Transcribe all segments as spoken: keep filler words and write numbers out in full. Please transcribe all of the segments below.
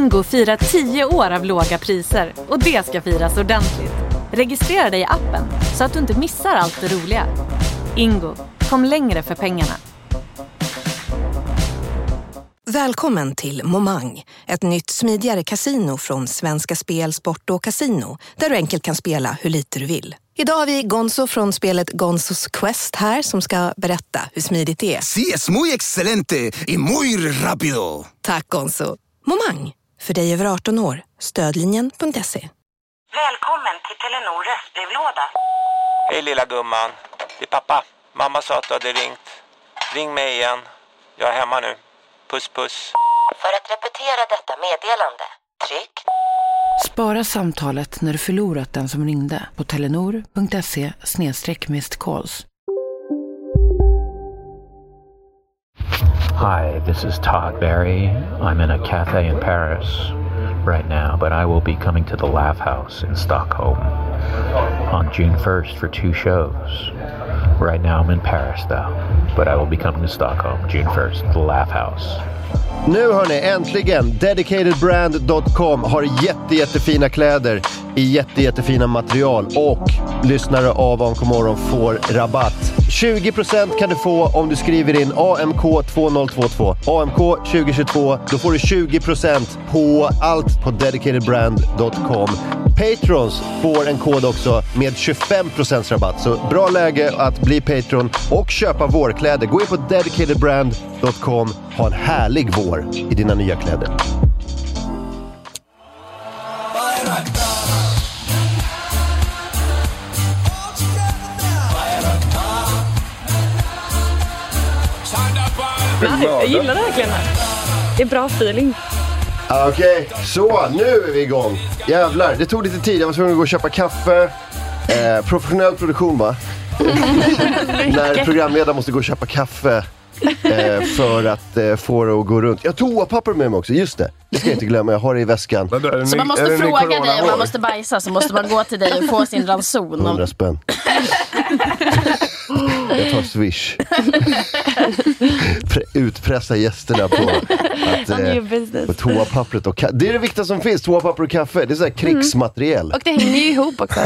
Ingo firar tio år av låga priser och det ska firas ordentligt. Registrera dig i appen så att du inte missar allt det roliga. Ingo, kom längre för pengarna. Välkommen till Momang, ett nytt smidigare kasino från Svenska Spel, Sport och Casino, där du enkelt kan spela hur lite du vill. Idag har vi Gonzo från spelet Gonzos Quest här som ska berätta hur smidigt det är. Sí, es muy excelente y muy rápido. Tack Gonzo. Momang, för dig över arton år. Stödlinjen punkt se. Välkommen till Telenor röstbrevlåda. Hej lilla gumman, det är pappa. Mamma sa att du hade ringt. Ring mig igen. Jag är hemma nu. Puss puss. För att repetera detta meddelande, tryck. Spara samtalet när du förlorat den som ringde på telenor punkt se snedstreck missed calls. Hi, this is Todd Barry. I'm in a cafe in Paris right now, but I will be coming to the Laugh House in Stockholm on June first for two shows. Right now I'm in Paris though, but I will be coming to Stockholm June first, the Laugh House. Nu hörni, äntligen dedicated brand dot com har jätte, jättefina kläder i jätte, jättefina material och lyssnare av Ankomorron får rabatt. tjugo procent kan du få om du skriver in A M K två noll två två. A M K tjugo tjugotvå, då får du tjugo procent på allt på dedicated brand dot com. Patrons får en kod också med tjugofem procent rabatt. Så bra läge att bli Patron och köpa vårkläder. Gå in på dedicated brand dot com. Ha en härlig vår i dina nya kläder. Jag gillar det verkligen här. Det är bra feeling. Okej, okay, så nu är vi igång. Jävlar, det tog lite tid. Jag var tvungen att gå och köpa kaffe. Eh, professionell produktion va? När programledaren måste gå och köpa kaffe eh, för att eh, få det att gå runt. Jag tog toapapper med mig också, just det. Det ska jag inte glömma, jag har det i väskan. Men då, så ny, man måste fråga dig om man måste bajsa, så måste man gå till dig och få sin ranson. hundra spänn. Jag tar Swish. Utpressa gästerna på att eh, på toapappret och ka- det är det viktigaste som finns, toapapper och kaffe. Det är så här krigsmateriel. Mm. Och det hänger ju ihop också.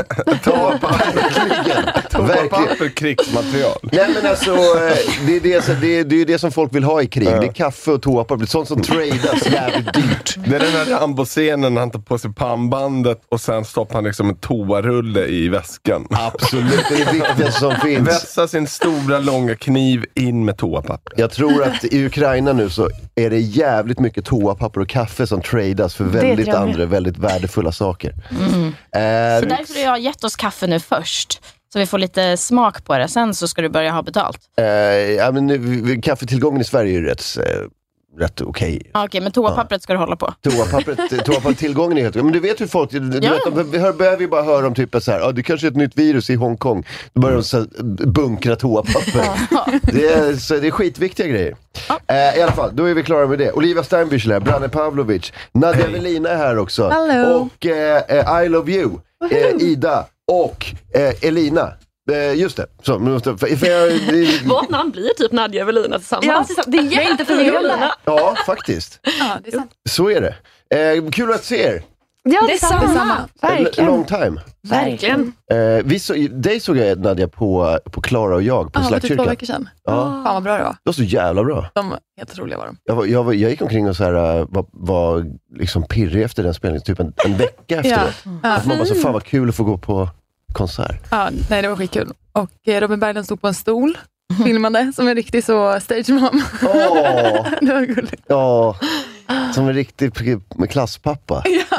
Toapapper, toapapper, krigsmaterial. Nej men alltså, det är det, det, är, det är det som folk vill ha i krig. Ja. Det är kaffe och toapapper, sånt som tradas jävligt dyrt. Det är den här Rambo-scenen, han tar på sig pannbandet och sen stoppar han liksom en toarulle i väskan. Absolut, det är det viktigaste som finns. Vässa sin stora långa kniv in med toapapper. Jag tror att i Ukraina nu så är det jävligt mycket toapapper och kaffe som tradas för väldigt andra, väldigt värdefulla saker. Mm. Eh, så därför har jag gett oss kaffe nu först. Så vi får lite smak på det. Sen så ska du börja ha betalt. Eh, ja, men nu, kaffetillgången i Sverige är rätt... Eh, rätt okej. Okay. Okej, okay, men toapappret ska du hålla på. Toapappret, toapappret tillgången är helt... Men du vet hur folk... Du ja. vet, vi hör, behöver ju bara höra om typ så här, ah, det kanske är ett nytt virus i Hongkong. Då börjar de så här, bunkra toapapper. det, är, så, det är skitviktiga grejer. Ja. Eh, I alla fall, då är vi klara med det. Olivia Steinbüchler, Branne Pavlovic, Nadia Velina är här också. Hello. Och eh, I Love You, eh, Ida och eh, Elina. Just det. Så, för, för jag, det, vårt namn blir typ Nadia Velina tillsammans. Ja, det är jätteförvirrande. Ja, faktiskt. Ja, det är sant. Så är det. Eh, kul att se er. Ja, det är samma. samma. Verkligen. Long time. Verkligen. Eh, vi så, dig såg jag, Nadia, på, på Klara och jag på ah, Slagkyrkan. Ja, typ två veckor sedan. Ja. Fan vad bra det var. Det var så jävla bra. De var helt roliga var de. Jag, var, jag, var, jag gick omkring och så här, var, var liksom pirrig efter den spelningen, typ en, en vecka efteråt. Ja. Mm. Att man bara så, fan vad kul att få gå på konsert. Ja, nej, det var skitkul. Och eh, Robin Berglund stod på en stol filmande som en riktig så stage mom. Åh! Det var gulligt. Ja, som en riktig med klasspappa. Ja,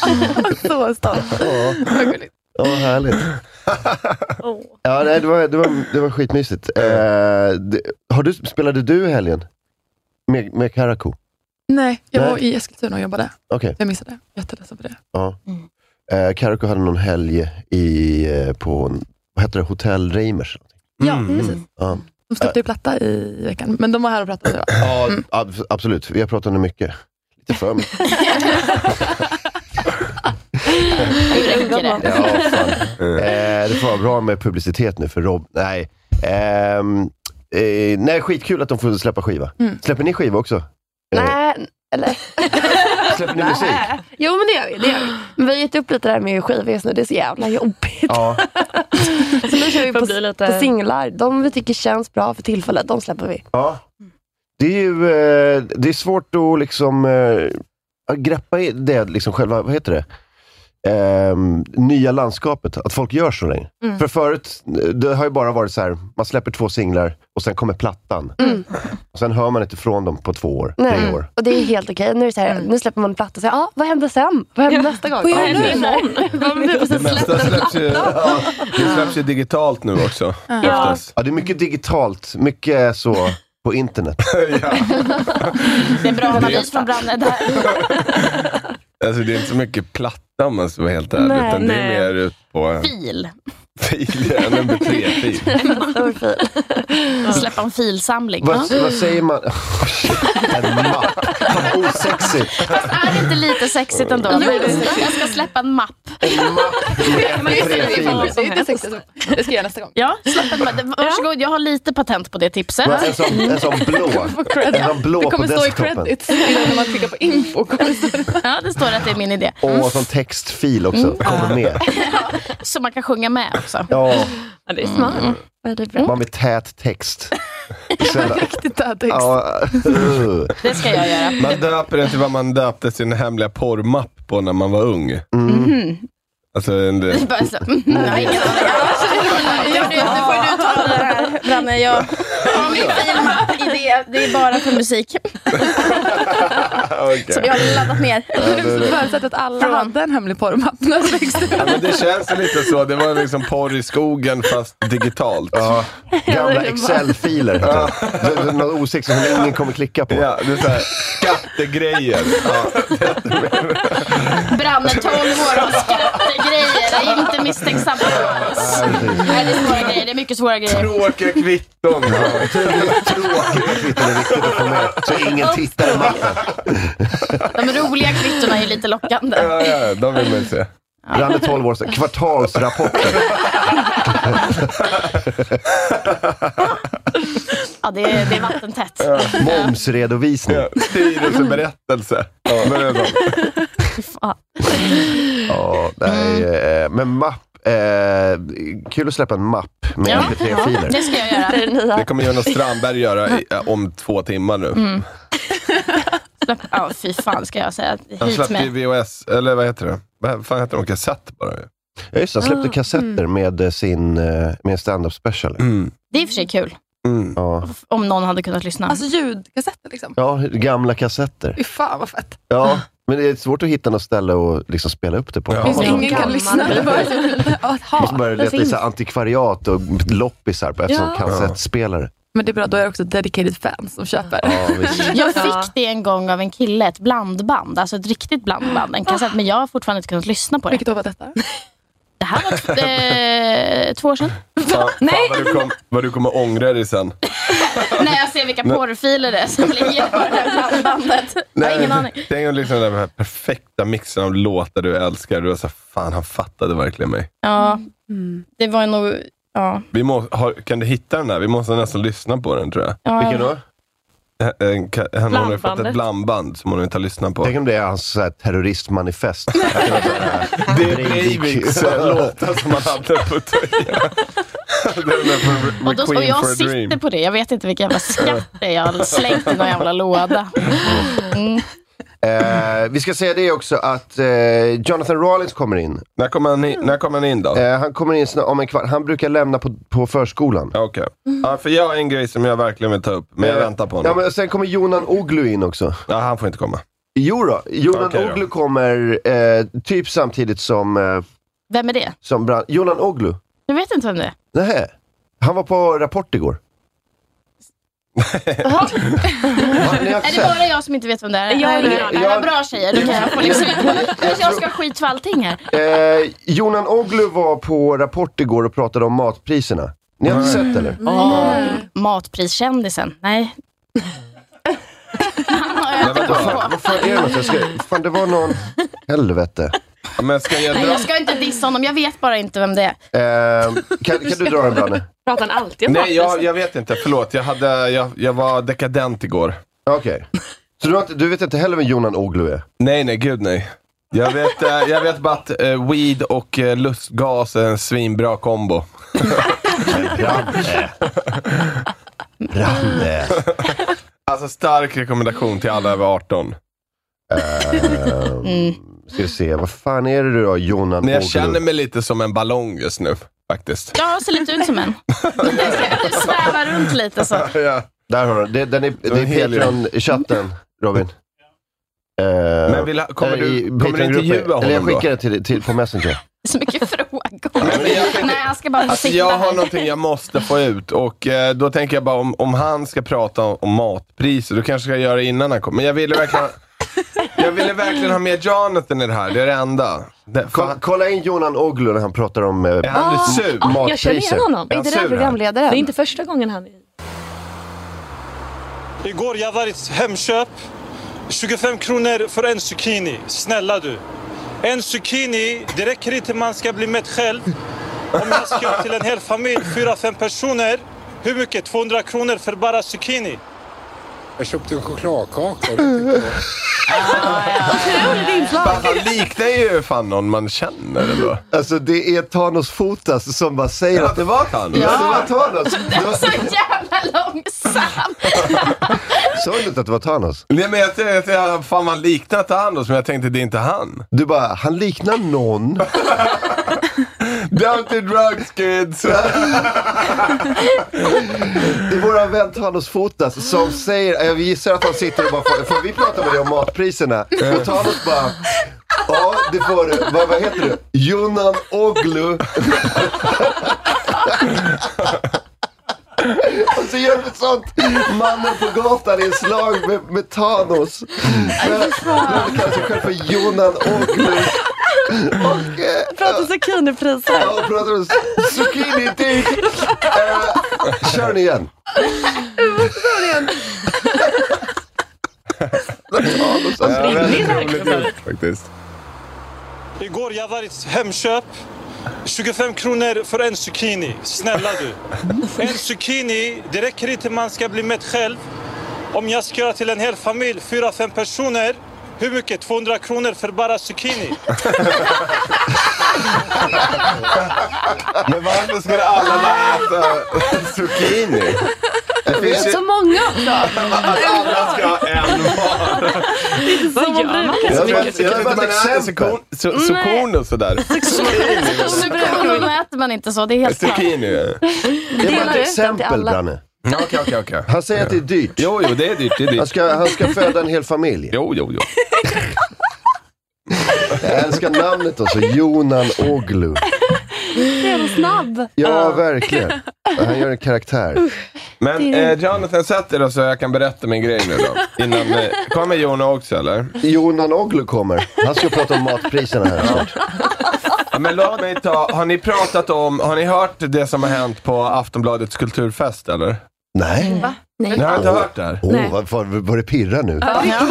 så stolt. Ja. Det var gulligt. Ja, härligt. Oh. Ja, nej, det var, det var, det var skitmysigt. Eh, det, har du, spelade du i helgen? Med, med Karakou? Nej, jag nej. var i Eskilstuna och jobbade. Okay. Jag missade det. Jätteledsen för det. Ja. Mm. Eh, Karakou hade någon helg i, eh, på, vad heter det, Hotell Reimers? Ja, mm. precis. Ja. De släppte ju platta i veckan, men de var här och pratade. Va? Ja, mm. ab- absolut. Vi har pratat om mycket. Lite för mycket. det? Ja, fan. Eh, det får vara bra med publicitet nu för Rob. Nej. Eh, eh, nej, skitkul att de får släppa skiva. Mm. Släpper ni skiva också? Nej, eller? släpper ni musik? Jo, men det gör vi. Det gör vi. Men vi har gett upp lite där med skivväs nu. Det är så jävla jobbigt. Ja. Så nu kör vi på, lite... på singlar. De vi tycker känns bra för tillfället, de släpper vi. Ja. Det är ju eh, det är svårt att liksom eh, greppa i det, liksom själva, vad heter det? Eh, nya landskapet, att folk gör så länge. Mm. För förut, det har ju bara varit så här, man släpper två singlar och sen kommer plattan. Mm. Och sen hör man inte från dem på två år, Nej. tre år. Och det är helt okej. Nu är det så här, mm. nu släpper man en platta och säger, ah, vad händer sen? Vad händer nästa gång? Vad händer ja, imorgon? Det mesta släpps ju, ja, det släpps ju digitalt nu också. Ja. Ja, det är mycket digitalt, mycket så på internet. Ja. Det är bra analys från Branne där. Alltså det är inte så mycket platta om man ska vara helt ärlig, nej, utan nej. det är mer ut på... Fil. Fil, en M P tre-fil. En stor fil. Släppa en filsamling. Vad, vad säger man? Oh, shit, en mapp. Osexigt. Fast är det inte lite sexigt ändå? Jo, jag ska släppa en mapp. En mapp med M P tre-filer. Det är inte sexigt. Det ska jag nästa gång. Ja, släpp en mapp. Varsågod, jag har lite patent på det tipset. Ja, en, sån, en sån blå. En sån blå det kommer på stå i desktopen. credits när man klickar på info. Ja, det står att det är min idé. Och sån textfil också, mm. kommer med. Så man kan sjunga med också. Ja, ja det är smart. Mm. Det är bra. Man med tät text. Riktigt tät text. Ja. Det ska jag göra. Man döper det till vad man döpte sin hemliga porrmapp på när man var ung. Mm. Mm. Alltså, en del... Det är bara så. Mm, jag har ingen aning. Ja, nu får du ta det här, Branne. Jag har min filmidé. Det är bara för musik. Okay. Som jag har laddat ner. Ja, det, det. Förutsatt att alla hade en hemlig porrmapp. Ja, men det känns lite så. Det var liksom porr i skogen fast digitalt. Ja. Gamla Excel-filer. Ja. Det är något osex som ingen kommer klicka på. Ja, det är så här skattegrejer. Ja. Branne tolv år och skattegrejer. Det är inte misstänksam alls. Nej, det är svåra grejer. Det är mycket svåra grejer. Tråkiga kvitton. Ja. Tråkiga kvitton är viktigt att få med. Så ingen tittar i mappen. De roliga kvittorna är lite lockande. Ja, ja, de vill man se. Branne tolv år sedan. Kvartalsrapporter. Ja, det är, det är vattentätt. Ja. Momsredovisning. Ja. Styrelseberättelse. Ja, men det är så. Ja, nej, men mapp. Eh, kul att släppa en mapp med ja, M P tre-filer. Ja, det ska jag göra. Det kommer Jonas Strandberg göra i, om två timmar nu. Mm. Ja, fy fan ska jag säga. Han släppte ju V H S, eller vad heter det? Vad fan heter de? Kassett bara. Ja, just det, han släppte ah, kassetter mm. med sin med stand-up special. Mm. Det är i och för sig kul. Mm. Ja. Om någon hade kunnat lyssna. Alltså ljudkassetter liksom. Ja, gamla kassetter. Fy fan vad fett. Ja, men det är svårt att hitta något ställe och liksom spela upp det på. Ja. Ja. Ingen kan lyssna. Det bara så, måste börja leta i så antikvariat och loppisar på eftersom ja. kassettspelare. Men det är bra, då är det också dedicated fans som köper. Ja, jag fick det en gång av en kille, ett blandband, alltså ett riktigt blandband, en kassett, men jag har fortfarande inte kunnat lyssna på det. Vilket år var detta? Det här var t- eh, två år sedan. Fan, Nej. Fan, vad, du kom, vad du kommer ångra dig sen. När jag ser vilka porrfiler det är som ligger på det här blandbandet. Jag har ingen aning. Det är liksom den här perfekta mixen av låtar du älskar. Du var så fan, han fattade verkligen mig. Ja, mm. det var nog... Ja. Vi må, har, kan du hitta den där? Vi måste nästan lyssna på den, tror jag. Ja. Vilken då? Han har fått ett blandband som hon inte har lyssnat på. Tänk om det är hans så här, terroristmanifest. Det är Breiviks låtar som han hade på tröjan. Och, då, och jag sitter på det. Jag vet inte vilken jävla skatt det är. Jag har slängt i någon jävla låda. Mm. Eh, vi ska säga det också att eh, Jonathan Rollins kommer in. När kommer han in, när kommer han in då? Eh, han kommer in snart, om en kvart. Han brukar lämna på, på förskolan. Okej. Okay. Mm. Ja, för jag har en grej som jag verkligen vill ta upp. Men jag eh, väntar på honom. Ja, men sen kommer Jonan Oglu in också. Ja, han får inte komma. Jo då, Jonan okay, Oglu då. kommer eh, typ samtidigt som... Eh, Vem är det? Som Brand- Jonan Oglu. Jag vet inte vem det är. Nej, han var på Rapport igår. Ja, är det bara jag som inte vet vem det är? Jag är det här är bra tjejer. Då kan jag få liksom jag, jag ska skit för allting här. Eh, Jonan Oglu var på Rapport igår och pratade om matpriserna. Ni har inte sett eller? Oh, matpriskändisen. Nej. Nej, vad fan, vad fan är det något? Jag ska, fan, det var någon helvete. Men ska jag, Nej, jag ska inte dissa honom. Jag vet bara inte vem det är. Eh, kan, kan du dra den, Branne? Pratar han alltid om Nej, jag, jag vet inte. Förlåt. Jag, hade, jag, jag var dekadent igår. Okej. Okay. Så du, har inte, du vet inte heller vem Jonan Oglu är? Nej, nej, gud nej. Jag vet, äh, jag vet bara att äh, weed och äh, lustgas är en svinbra kombo. Branne. Branne. Alltså stark rekommendation till alla över arton. Uh, mm. Ska vi se, vad fan är det då, Jonan Men jag Oglu? känner mig lite som en ballong just nu, faktiskt. Ja, ser lite ut som en. Du svävar runt lite så. Ja, där har du. Det, den är, det är Patreon-chatten, Robin. Uh, Men vill, kommer du, kommer du intervjua honom? Eller jag skickar det till, till, på Messenger. Så mycket frågor. jag, Nej, jag ska bara få alltså, sitta jag har här. någonting jag måste få ut. Och eh, då tänker jag bara om, om han ska prata om, om matpriser, då kanske jag ska göra det innan han kommer. Men jag ville verkligen jag ville verkligen ha med Jonathan i det här. Det är det enda. Det, Kolla, kolla in Jonan Oglu när han pratar om eh, är han ah, sur? matpriser. Jag känner igen honom. Är Är inte han det sur, programledaren? Det är inte första gången han är. Igår jag var i Hemköp. tjugofem kronor för en zucchini. Snälla du. En zucchini, det räcker inte man ska bli mätt själv. Om jag ska till en hel familj, fyra, fem personer. Hur mycket? tvåhundra kronor för bara zucchini. Jag köpte en chokladkaka. Mm. Han liknar ju fan någon man känner eller? Alltså det är Thanos Fotas som bara säger ja, att det var Thanos. Ja, det var Thanos. Det var så jävla långsamt. Såg du inte att det var Thanos? Nej, men jag tänkte att fan man liknar Thanos, men jag tänkte det är inte han. Du bara, han liknar någon. Down to drugs, kids. Det är våra vän Thanos Fotas som säger, jag gissar att han sitter och bara får, får vi prata med dig om matpriserna? Och Thanos bara, ja det får du, vad, vad heter du? Jonan Oglu. Och så gör vi sånt. Mannen på gatan i en slag med, med Thanos. Men han kallar sig själv för Jonan Oglu. Och eh, pratar zucchinipriser. Ja, och pratar om zucchini dig. Uh, kör ni igen. Kör ni igen. Faktiskt. Igår jag var i Hemköp. tjugofem kronor för en zucchini. Snälla du. En zucchini, det räcker inte man ska bli mätt själv. Om jag ska till en hel familj, fyra, fem personer. Hur mycket? tvåhundra kronor för bara zucchini. Men varför ska alla äta zucchini? Det finns så många också. Att alla ska ha en var. Det är inte så man brukar så mycket. Jag vet inte, man äter zucchini och sådär. Zucchini äter man inte så, det är helt klart. Zucchini. Det är bara ett exempel, Branne. Okej, okej, okej. Han säger att det är dyrt. Jo, jo, det är dyrt. Det är dyrt. Han, ska, han ska föda en hel familj. Jo, jo, jo. Jag älskar namnet också, Jonan Oglu. Det är så snabb. Ja, verkligen. Han gör en karaktär. Men eh, Jonathan, sätt dig då så jag kan berätta min grej nu då. Innan, eh, kommer Jonan också, eller? Jonan Oglu kommer. Han ska prata om matpriserna här snart. Ja, men låt mig ta, har ni pratat om, har ni hört det som har hänt på Aftonbladets kulturfest, eller? Nej. Va? Nej. Ni har inte hört det här? Åh, oh, vad fan, vad det pirrar nu.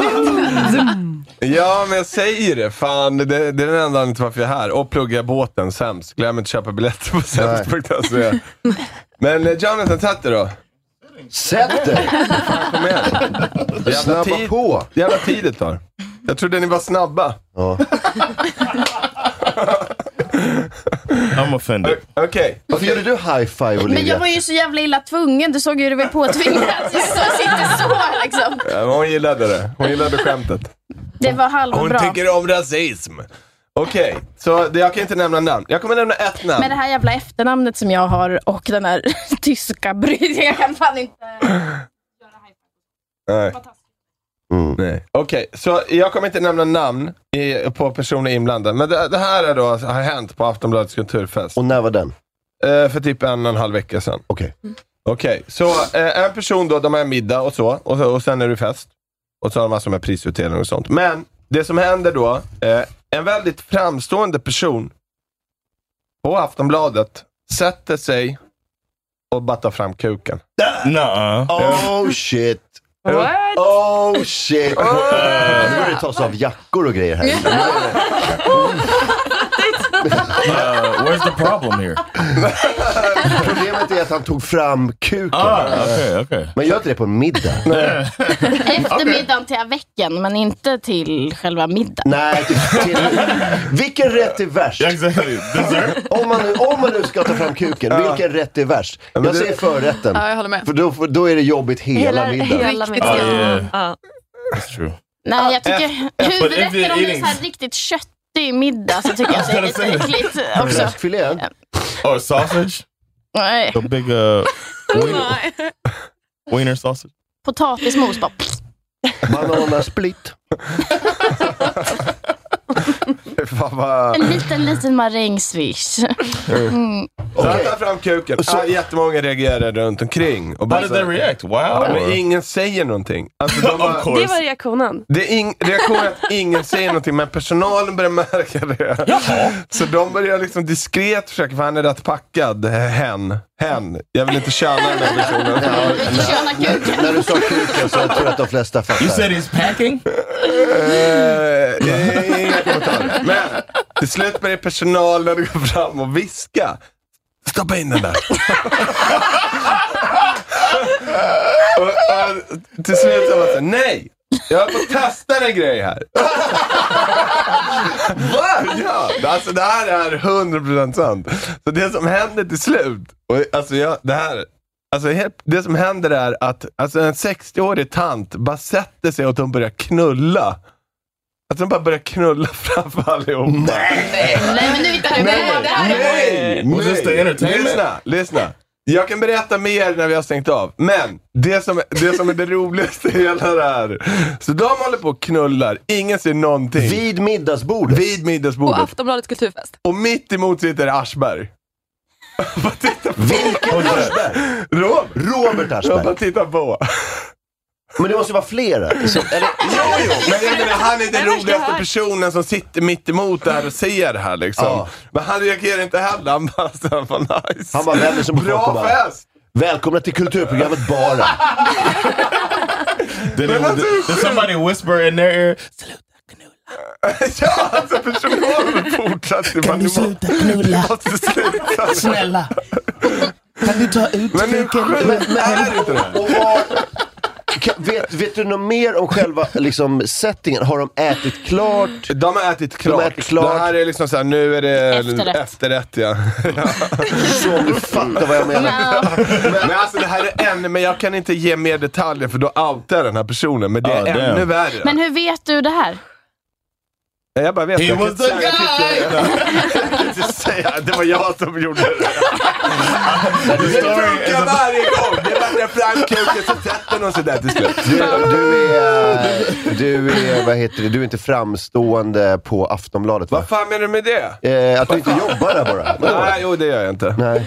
Ja, men jag säger det. Fan, det, det är den enda anledningen till varför jag är här. Och plugga båten sämst. Glöm inte köpa biljetter på sämst punkt se. Men eh, Jonathan, sätt det då. Sätt det! Fan, kom igen. Jävla Snabba tid, på. Jävla tid det tar. Jag trodde ni var snabba. Ja. I'm offended. Okej. Okay. Varför gjorde du high five, Olivia? Men jag var ju så jävla illa tvungen. Du såg ju hur det var påtvingat. Jag sitter så liksom. Ja, hon gillade det. Hon gillade skämtet. Det var halva hon bra. Hon tycker om rasism. Okej, okay. Så det, jag kan inte nämna namn. Jag kommer nämna ett namn. Men det här jävla efternamnet som jag har och den här tyska brytningen, jag kan fan inte göra high five. Nej. Mm. Nej. Okej, okay, så jag kommer inte nämna namn i, på personer inblandade. Men det, det här är då, har hänt på Aftonbladets kulturfest. Och när var den? Eh, för typ en och en halv vecka sedan. Okej. Okay. Mm. Okej, okay, så eh, en person då, de har middag och så. Och, och sen är det fest. Och så har de massor med prisutdelning och sånt. Men det som händer då, eh, en väldigt framstående person på Aftonbladet sätter sig och battar fram kuken. No. Oh shit. What? Oh shit. Oh. Nu börjar det tas av jackor och grejer här. Uh, where's the problem here? Problemet är att han tog fram kuken. Ah, okay, okay. Men gör inte det på en middag. Efter middagen till väcken, men inte till själva middagen. Nej, till, till, vilken rätt är värst? Exactly. om, man nu, om man nu ska ta fram kuken, ja. vilken rätt är värst? Jag säger förrätten. Ja, jag håller med. För då, för då är det jobbigt hela, hela middagen. Hela middagen. Oh, yeah. Ja. That's true. Nej, jag tycker huvudrätten om det är så här riktigt köttig middag så tycker jag att det är lite äckligt också. Fläskfilé? Oh, sausage? Nej. The big uh, wiener, wiener sausage? Potatismos bara. Bananasplit. En liten, liten marängsviss. Mm. Så han tar fram kuken. Så jättemånga reagerar runt omkring. Och How did they react? Wow. Ja, men ingen säger någonting. Alltså, de bara, det var reaktionen. Det är ing- reaktionen att ingen säger någonting, men personalen börjar märka det. Jaha. Så de börjar liksom diskret försöka, för han är rätt packad. Hen. Hen. Jag vill inte köna den här personen. Ja, när, när du sa kuken så jag tror att de flesta fattar. You said he's packing? uh, inga kommentarer. Men till slut börjar personalen gå fram och viska. Stoppa in den där. och, och, till slut så var det så, nej. Jag har fått testa en grej här. Va? Ja, alltså det här är hundra procent sant. Så det som händer till slut, och alltså jag, det här, alltså det som händer är att alltså en sextioårig tant bara sätter sig och de börjar knulla. Att de bara börjar knulla framför allihopa. Nej, nej, men nu hittar du nej, det här. Nej, Was this the entertainment? Lyssna, lyssna. Jag kan berätta mer när vi har stängt av. Men det som, det som är det roligaste i hela det här. Så de håller på och knullar. Ingen ser någonting. Vid middagsbordet. Vid middagsbordet. Och Aftonbladets kulturfest. Och mitt emot sitter Aschberg. Vilken Aschberg? Rob, Robert Aschberg. Jag titta på. Men det måste vara flera. Så, eller, jo, jo, men jag menar, han är den roligaste personen som sitter mitt emot där och ser det här liksom. Ja. Men han reagerar inte heller. Han bara, han var nice. Han var väldigt som bra fest. Välkomna till kulturprogrammet Bara. Did, it, did, did somebody whisper in their ear? Sluta knulla. Ja, alltså personalen fortsatte. Kan du sluta knulla? Sluta. Snälla. Kan du ta ut men nu kuken? Men, men är inte det? Och var, vet, vet du något mer om själva liksom, settingen? Har de ätit klart? De har ätit klart. De har ätit klart. Det här är liksom så här, nu är det efterrätt, efterrätt ja. ja. Så om du fattar vad jag menar. men, men alltså det här är ännu, men jag kan inte ge mer detaljer för då outar den här personen. Men det är oh, ännu värre. Men hur vet du det här? Jag bara vet. He jag was the guy! Jag kan inte säga, det var jag som gjorde det. Det funkar varje gång. Det var när framkuken så sätter någon sådär till slut. Du, du, är, du är, vad heter det, du är inte framstående på Aftonbladet, va? Vad fan menar du med det? Eh, att du inte jobbar där bara. Nej, jo det gör jag inte. Nej.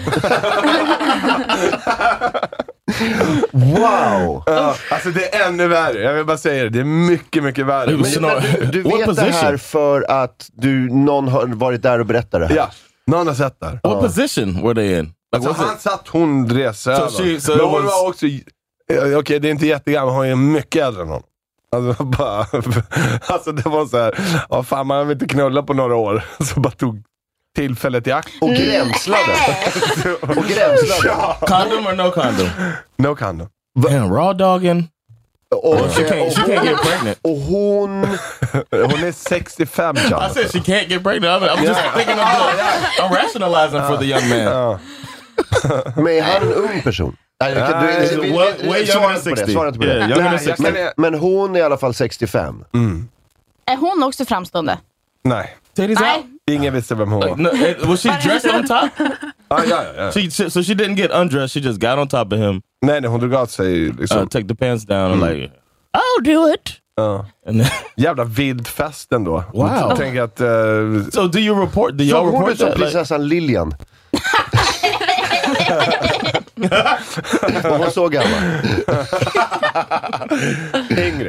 Wow! Ja, alltså det är ännu värre. Jag vill bara säga det. Det är mycket, mycket värre. Men, men, du, du vet det här för att du, någon har varit där och berättat det här? Ja, någon har sett det. What uh. position were they in? Alltså like, han satt, hon reste so she, so men hon was... var också... Okej, okay, det är inte jättegammal. Hon är mycket äldre än hon. Alltså, bara, alltså det var så här... Ja, fan, man har inte knulla på några år. Så bara tog tillfället i akt. Och gränslade. och gränslade. Ja. Condom or no condom? No condom. Damn, raw dogging. Och, she can't, she can't get pregnant. Och hon... hon är sextiofem. I said she can't get pregnant. I'm, I'm just yeah. thinking of the... I'm rationalizing uh, for the young man. Uh. Men är han en ung person? Nej, uh, du, du, du, way, way younger than sextio. Svara inte på det. Yeah, younger than sexty. Men, men hon är i alla fall sextiofem. Mm. Är hon också framstående? Nej. Titties Nej. out? Ingen visste vem hon var. Like, no, was she dressed on top? Ah, ja, ja. She, she, so she didn't get undressed, she just got on top of him. Nej, nej hon drog av sig liksom. Uh, take the pants down and like, I'll do it. Uh. Then, jävla vild fest ändå. Wow. Jag tänker att... Uh, so do you report? Do y'all so report som that? prinsessan like... Lilian. Hon var så gammal. Yngre.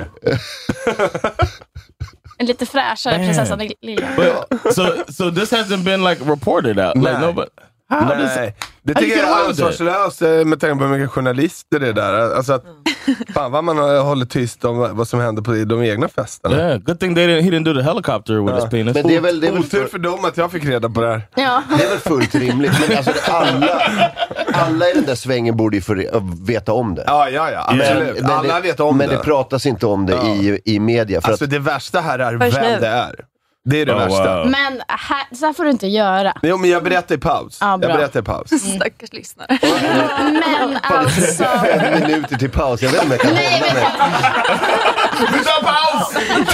En lite fräschare prinsessan Lilian. So, so this hasn't been like reported out? Like, no, but how Nej, does, det tycker jag är ansvarslöst med tanke på hur mycket journalister det är där. Alltså att, Fan vad man håller tyst om vad som händer på de egna festerna. Yeah, good thing they didn't, he didn't do the helicopter with ja. his penis. Men det är väl, det är väl otur för dem att jag fick reda på det här. Ja. Det är väl fullt rimligt. Men alltså alla, alla i den där svängen borde ju för, veta om det. Ja, ja, ja. Absolut. Men, alla det, vet om men det. Men det pratas inte om det ja. i, i media. För alltså att, det värsta här är vem det är. Det är det oh, värsta. Wow. Men här, så här får du inte göra. Jo, men jag berättar i paus. Ja, jag berättar i paus. Mm. Stackars lyssnare. Men alltså... Fem minuter till paus. Jag vet inte om jag kan Nej, hålla mig. Vi tar paus!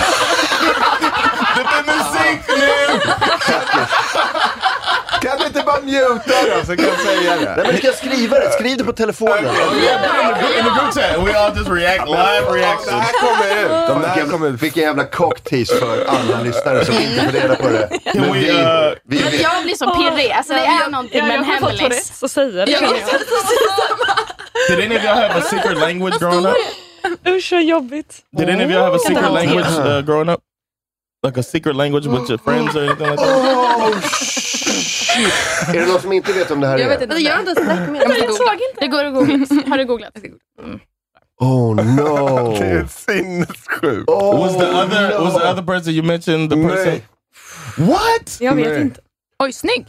Det blir musik nu! Kan du inte bara mjuta då så kan jag säga det? Nej, men du kan skriva det. Skriv det på telefonen. In the group chat. We all just react, live reaction. De här kommer ut. De här kommer ut. Vilken jävla cocktease för alla lyssnare som inte får reda på det. Men we, vi, uh, vi, vi, men jag blir så pirrig. Alltså det är någonting med en hemlis. Så säger det. Did any of y'all have a secret language growing up? Usch, så jobbigt. Did any of y'all have a secret language uh, growing up? Like a secret language with your friends or anything like that? Oh, shit. Är det någon som inte vet om det här jag är? Vet inte, jag inte ens räcker med. Jag såg inte. Det går att googla. Har du googlat? Mm. Oh no. Det är sinnessjukt. Oh, was the other no. was the other person you mentioned the person? Nej. What? Jag vet Nej. inte. Oj, snygg.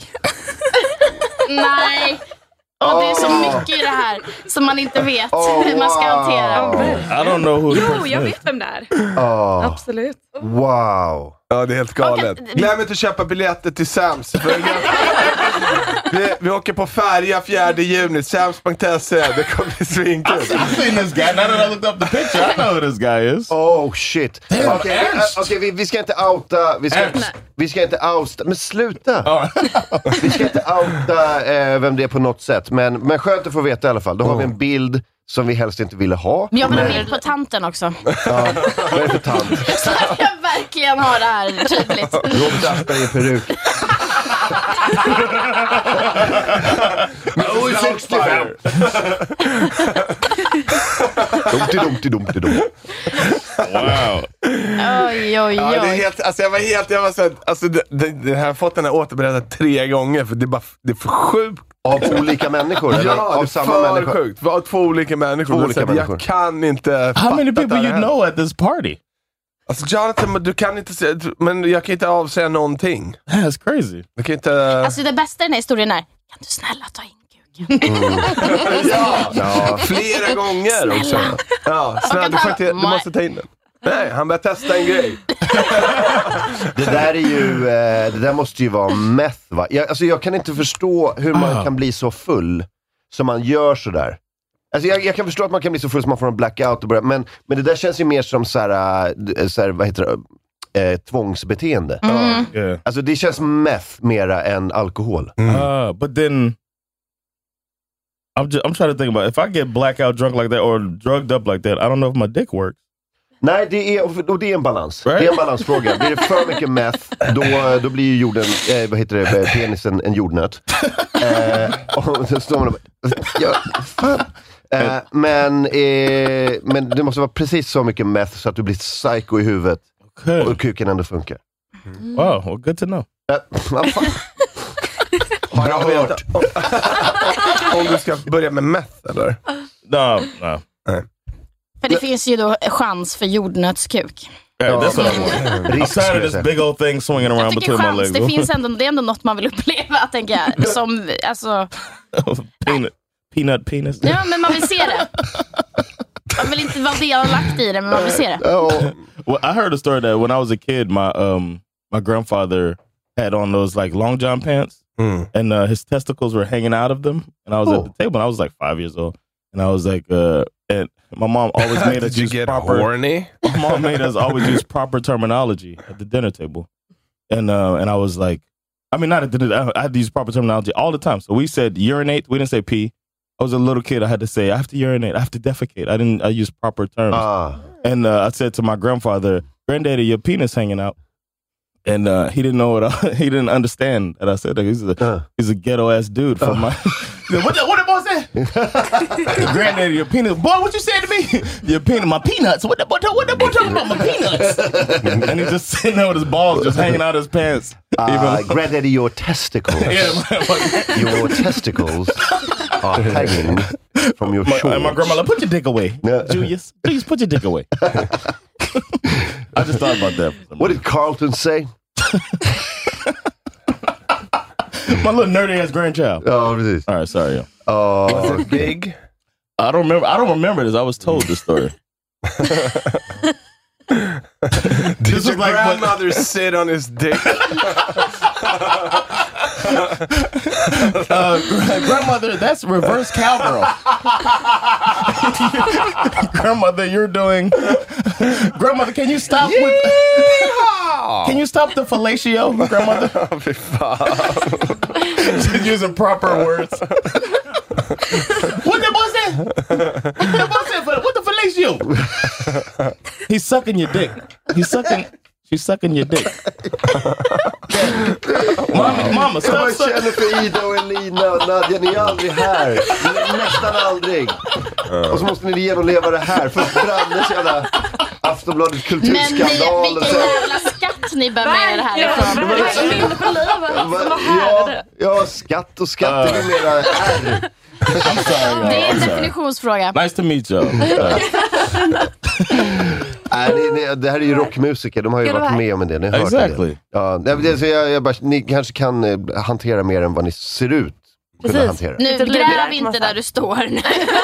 Nej. Och det är så mycket i det här som man inte vet oh, hur man ska hantera. I don't know who the person Jo, jag is. vet vem det är. Oh. Absolut. Wow. Ja, det är helt galet. Okay. Glöm inte att köpa biljetter till Sams. För vi, vi åker på färja fjärde juni. Sams punkt se. Det kommer bli svinkul. I've seen this guy. Now that I looked up the picture, I know who this guy is. Oh shit. Okej, okay, okay, vi, vi ska inte outa. Vi ska, Ernst. vi ska inte outa. Men sluta. Oh. Vi ska inte outa eh, vem det är på något sätt. Men, men skönt att få veta i alla fall. Då har vi en bild som vi helst inte ville ha. Jag vill ha men... bild på tanten också. Ja, vad är det för tant? Så att jag verkligen har det här tydligt. Robert Aschberg i peruk. Oh, sextiofem. Dumti, dumti, dumti, dumti. Wow. Oj, oj, oj. Ja, det är helt, alltså jag var helt, jag var så här, alltså det, det, det här har fått den här återberättat tre gånger för det är bara, det är för sjukt. Av olika människor? Eller? Ja, Av det är samma för människor? sjukt. Av två olika människor. Två olika så människor. Jag kan inte. How many people det you här. know at this party? Alltså Jonathan, du kan inte säga, men jag kan inte avsäga någonting. That's crazy. Jag kan inte... Alltså det bästa i den här historien är, kan du snälla ta in kuken? Mm. ja, ja, flera gånger också. Ja, snälla, du, får inte, du måste ta in den. Nej, han börjar testa en grej. Det där är ju, eh, det där måste ju vara meth, va? Jag, alltså jag kan inte förstå hur man Ah. kan bli så full som man gör så där. Alltså jag, jag kan förstå att man kan bli så full som man får en blackout och börja, men, men det där känns ju mer som så här, äh, så här vad heter det, eh, tvångsbeteende. Mm. Yeah. Alltså det känns meth mera än alkohol. Mm. Uh, but then I'm just, I'm trying to think about it. If I get blackout drunk like that or drugged up like that, I don't know if my dick works. Nej, det är, och det är en balans. Right? Det är en balansfråga. Blir det för mycket meth, då, då blir ju jorden, eh, vad heter det, penisen en jordnöt. Eh, och så står man och bara, ja, fan. Eh, men, eh, men det måste vara precis så mycket meth så att du blir psycho i huvudet. Okay. Och kuken ändå funkar. Mm. Wow, well, good to know. Eh, vad fan? Har jag hört? Om du ska börja med meth, eller? No, no. Nej. För det finns ju då chans för jordnötskuk. Yeah, that's what I want. I'm tired of this big old thing swinging Jag around tycker between my chans, legs. det finns ändå, det är ändå något man vill uppleva, tänker jag. Som, alltså... peanut, peanut penis. Ja, men man vill se det. Man vill inte vara delaktig i det, men man vill se det. Well, I heard a story that when I was a kid, my um my grandfather had on those like long john pants, mm. and uh, his testicles were hanging out of them. And I was oh. at the table, and I was like five years old, and I was like, uh, and my mom always made us Did you use get proper. horny? My mom made us always use proper terminology at the dinner table, and uh, and I was like, I mean, not at the dinner. I had to use proper terminology all the time. So we said urinate. We didn't say pee. I was a little kid. I had to say I have to urinate. I have to defecate. I didn't. I used proper terms. Ah. And uh, I said to my grandfather, "Granddaddy, your penis hanging out." And uh, he didn't know what I, he didn't understand that I said that. He's a uh. he's a ghetto ass dude from uh. my. What the, what the boy said? Granddaddy, your penis. Boy, what you said to me? Your penis, my peanuts. What the boy? What the boy talking about? My peanuts. And he's just sitting there with his balls just hanging out his pants. Uh, Granddaddy, your testicles. Yeah, your testicles. Ah, hanging from your shoulders. And my grandma like, put your dick away. Yeah. Julius, please put your dick away. I just thought about that. What did Carlton say? My little nerdy ass grandchild. Oh, precis. All right, sorry. Yeah. Oh, was it big? I don't remember. I don't remember this. I was told this story. Did your like grandmother what... sit on his dick? uh, grandmother, that's reverse cowgirl. Grandmother, you're doing. Grandmother, can you stop yeah! with? Can you stop the fellatio, grandmother? She's using proper words. What the boy say? What the boy say? What the fellatio? He's sucking your dick. He's sucking. She's sucking your dick. Mama, mama, stop jag känner för Ida och Elina och Nadja, ni är aldrig här. Nästan aldrig. Och så måste ni genomleva det här. Först Brannes jävla Aftonbladet kulturskandal. Men ni, vilken jävla skatt ni bär med det här ifrån. Ja, ja, skatt och skatt är mera R. Sorry, det är en definitionsfråga. Nice to meet you. Nej, det, det, det här är ju rockmusiker. De har ju varit med om det. Ni har hört exactly. det. Ja, det, så jag, jag bara, ni kanske kan eh, hantera mer än vad ni ser ut. Hantera. Nu gräv inte där du står. Du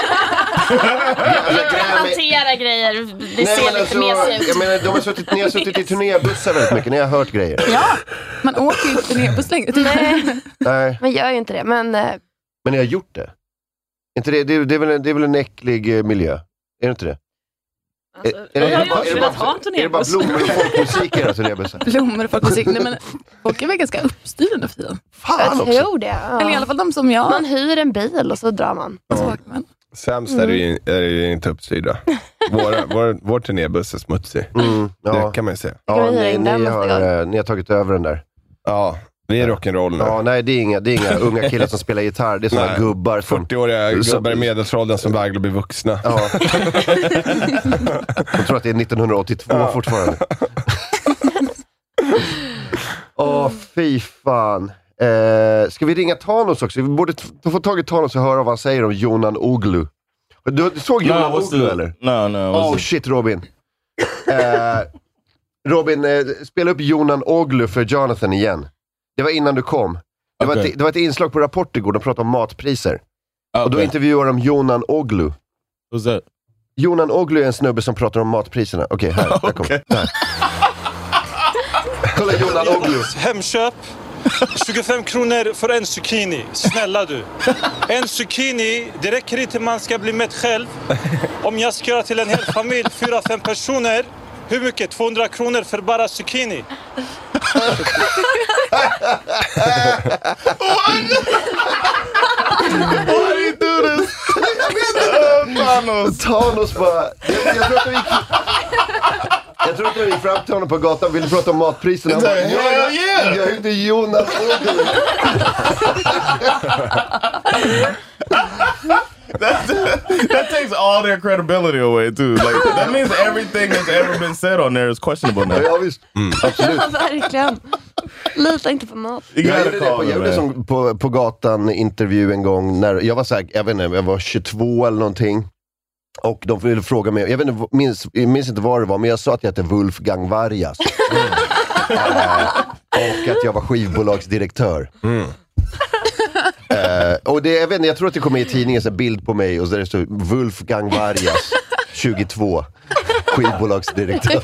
kan hantera grejer. Det Nej, ser lite alltså, mesigt ut. Jag menar, de har suttit, ni har suttit i turnébussar väldigt mycket. Ni har hört grejer. Ja, man åker ju inte turnébuss längre. Nej, Nej, man gör ju inte det. Men, eh, men ni har gjort det. Inte det, det, det, är väl, det är väl en äcklig eh, miljö. Är det inte det? Alltså, är, är, det, jag är, har ju det, velat bara, ha en är det bara blommor och folkmusik i era turnébussar? Blommor och folkmusik. Nej, men folk är väl ganska uppstyrda för tiden. Fan jag också. tror det. Ja. Eller i alla fall de som jag. Man hyr en bil och så drar man. Ja. Så åker man. Sämst är det ju, är det ju inte uppstyrda. Våra, vår, vår turnébuss är smutsig. Mm, ja. Det kan man ju se. Ja, ni, ni, har, ni har tagit över den där. Ja, vi är rock'n'roll nu. Ja, nej, det är inga, det är inga unga killar som spelar gitarr. Det är sådana gubbar som... fyrtioåriga gubbar i medelsåldern som vägrar bli vuxna. Ja. Jag tror att det är nittonhundraåttiotvå ja. Fortfarande. Åh, oh, fy fan. Eh, ska vi ringa Thanos också? Vi borde t- få tag i Thanos och höra vad han säger om Jonan Oglu. Du, du såg Jonan no, Oglu the... eller? No, no. Oh the... shit, Robin. Eh, Robin, eh, spela upp Jonan Oglu för Jonathan igen. Det var innan du kom. Det, okay. var, ett, det var ett inslag på Rapport igår. De pratade om matpriser. Okay. Och då intervjuar de Jonan Oglu. Who's that? Jonan Oglu är en snubbe som pratar om matpriserna. Okej, okay, här. här kommer. Här. Kolla Jonan Oglu. Hemköp. tjugofem kronor för en zucchini. Snälla du. En zucchini, det räcker inte man ska bli mätt själv. Om jag ska göra till en hel familj, fyra, fem personer. Hur mycket? tvåhundra kronor för bara zucchini. Why do you do this? Thanos. Thanos bara... Jag, jag tror att vi gick... Jag tror att vi gick fram till honom på gatan och ville prata om matpriserna. Han bara, hell yeah! Jag är inte Jonas Oglu. That, that takes all their credibility away too. Like that means everything that's ever been said on there is questionable now. Ja, visst. Mm. Absolut. Ja, verkligen. Lita inte på mat. Jag gjorde det på, jag gjorde som på, på gatan intervju en gång när jag var så här, jag vet inte, jag var tjugotvå eller någonting. Och de ville fråga mig, jag vet inte, minns, jag minns inte vad det var, men jag sa att jag hette Wolfgang Vargas. Mm. uh, och att jag var skivbolagsdirektör. Mm. Uh, och det, jag vet inte, jag tror att det kommer i tidningen en bild på mig och så där det står Wolfgang Vargas tjugotvå, skivbolagsdirektör.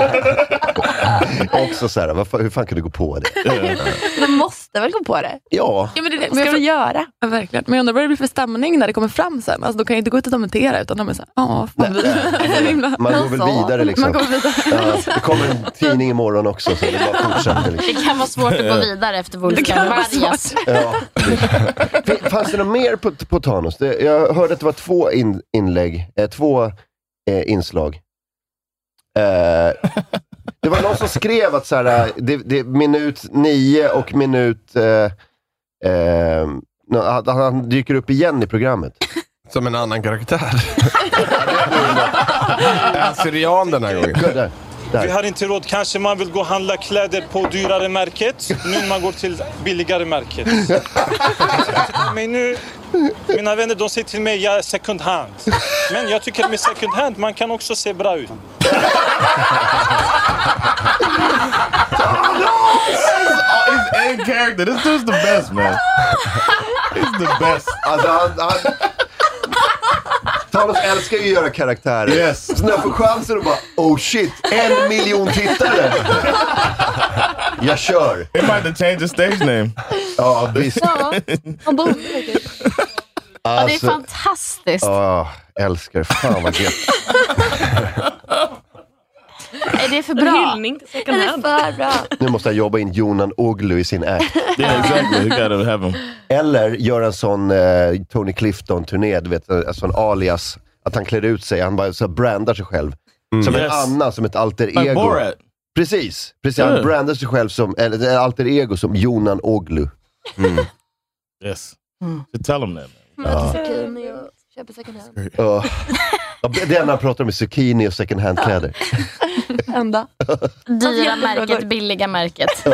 Också så här, vad fan, hur fan kan du gå på det? Man måste väl gå på det? Ja. Ja, men det, det ska du göra? Ja, verkligen. Men jag undrar vad det blir för stämning när det kommer fram sen. Alltså, de kan ju inte gå ut och kommentera utan de är såhär, ja, fan. Man går väl vidare liksom. Man går vidare. Ja, det kommer en tidning imorgon också så det bara fortsätter liksom. Det kan vara svårt att gå vidare efter Wolfgang Vargas. Ja. Fanns det något mer på, på Thanos? Det, jag hörde att det var två in, inlägg, eh, två eh, inslag. Eh, det var någon som skrev att så här, det, det minut nio och minut eh, eh, han, han dyker upp igen i programmet. Som en annan karaktär. Syrian den här gången. Där, där. Vi har inte råd, kanske man vill gå och handla kläder på dyrare märket. Nu man går till billigare märket. Men nu, Mina vänner, de säger till mig jag är second hand. Men jag tycker med second hand man kan också se bra ut. He's in character. This dude's the best, man. He's the best. Alltså, han, han... Thanos älskar ju att göra karaktärer. Yes. Så när jag får chansen och bara, oh shit, en miljon tittare. Jag kör. He might have changed his stage name. Ja, visst. Ja, han borde verkligen. Alltså, ja, det är fantastiskt. Ja, älskar. Fan vad gött. Nej, det är för bra. Hyllning till second Det är hand. för bra. Nu måste jag jobba in Jonan Oglu i sin act. Yeah, exactly. You gotta have him. Eller göra en sån eh, Tony Clifton-turné, du vet, en sån alias, att han klär ut sig, han bara så brandar sig själv. Mm. Som Yes. en annan, som ett alter Like ego. Borat. Precis, precis. Yeah. Han brandar sig själv som, eller ett alter ego som Jonan Oglu. Mm. Yes. Mm. So tell him that, man. Ja. Zucchini och köper second hand. Ja. Ja, det enda han pratar om är zucchini och second hand-kläder. Enda. Dyra märket, billiga märket.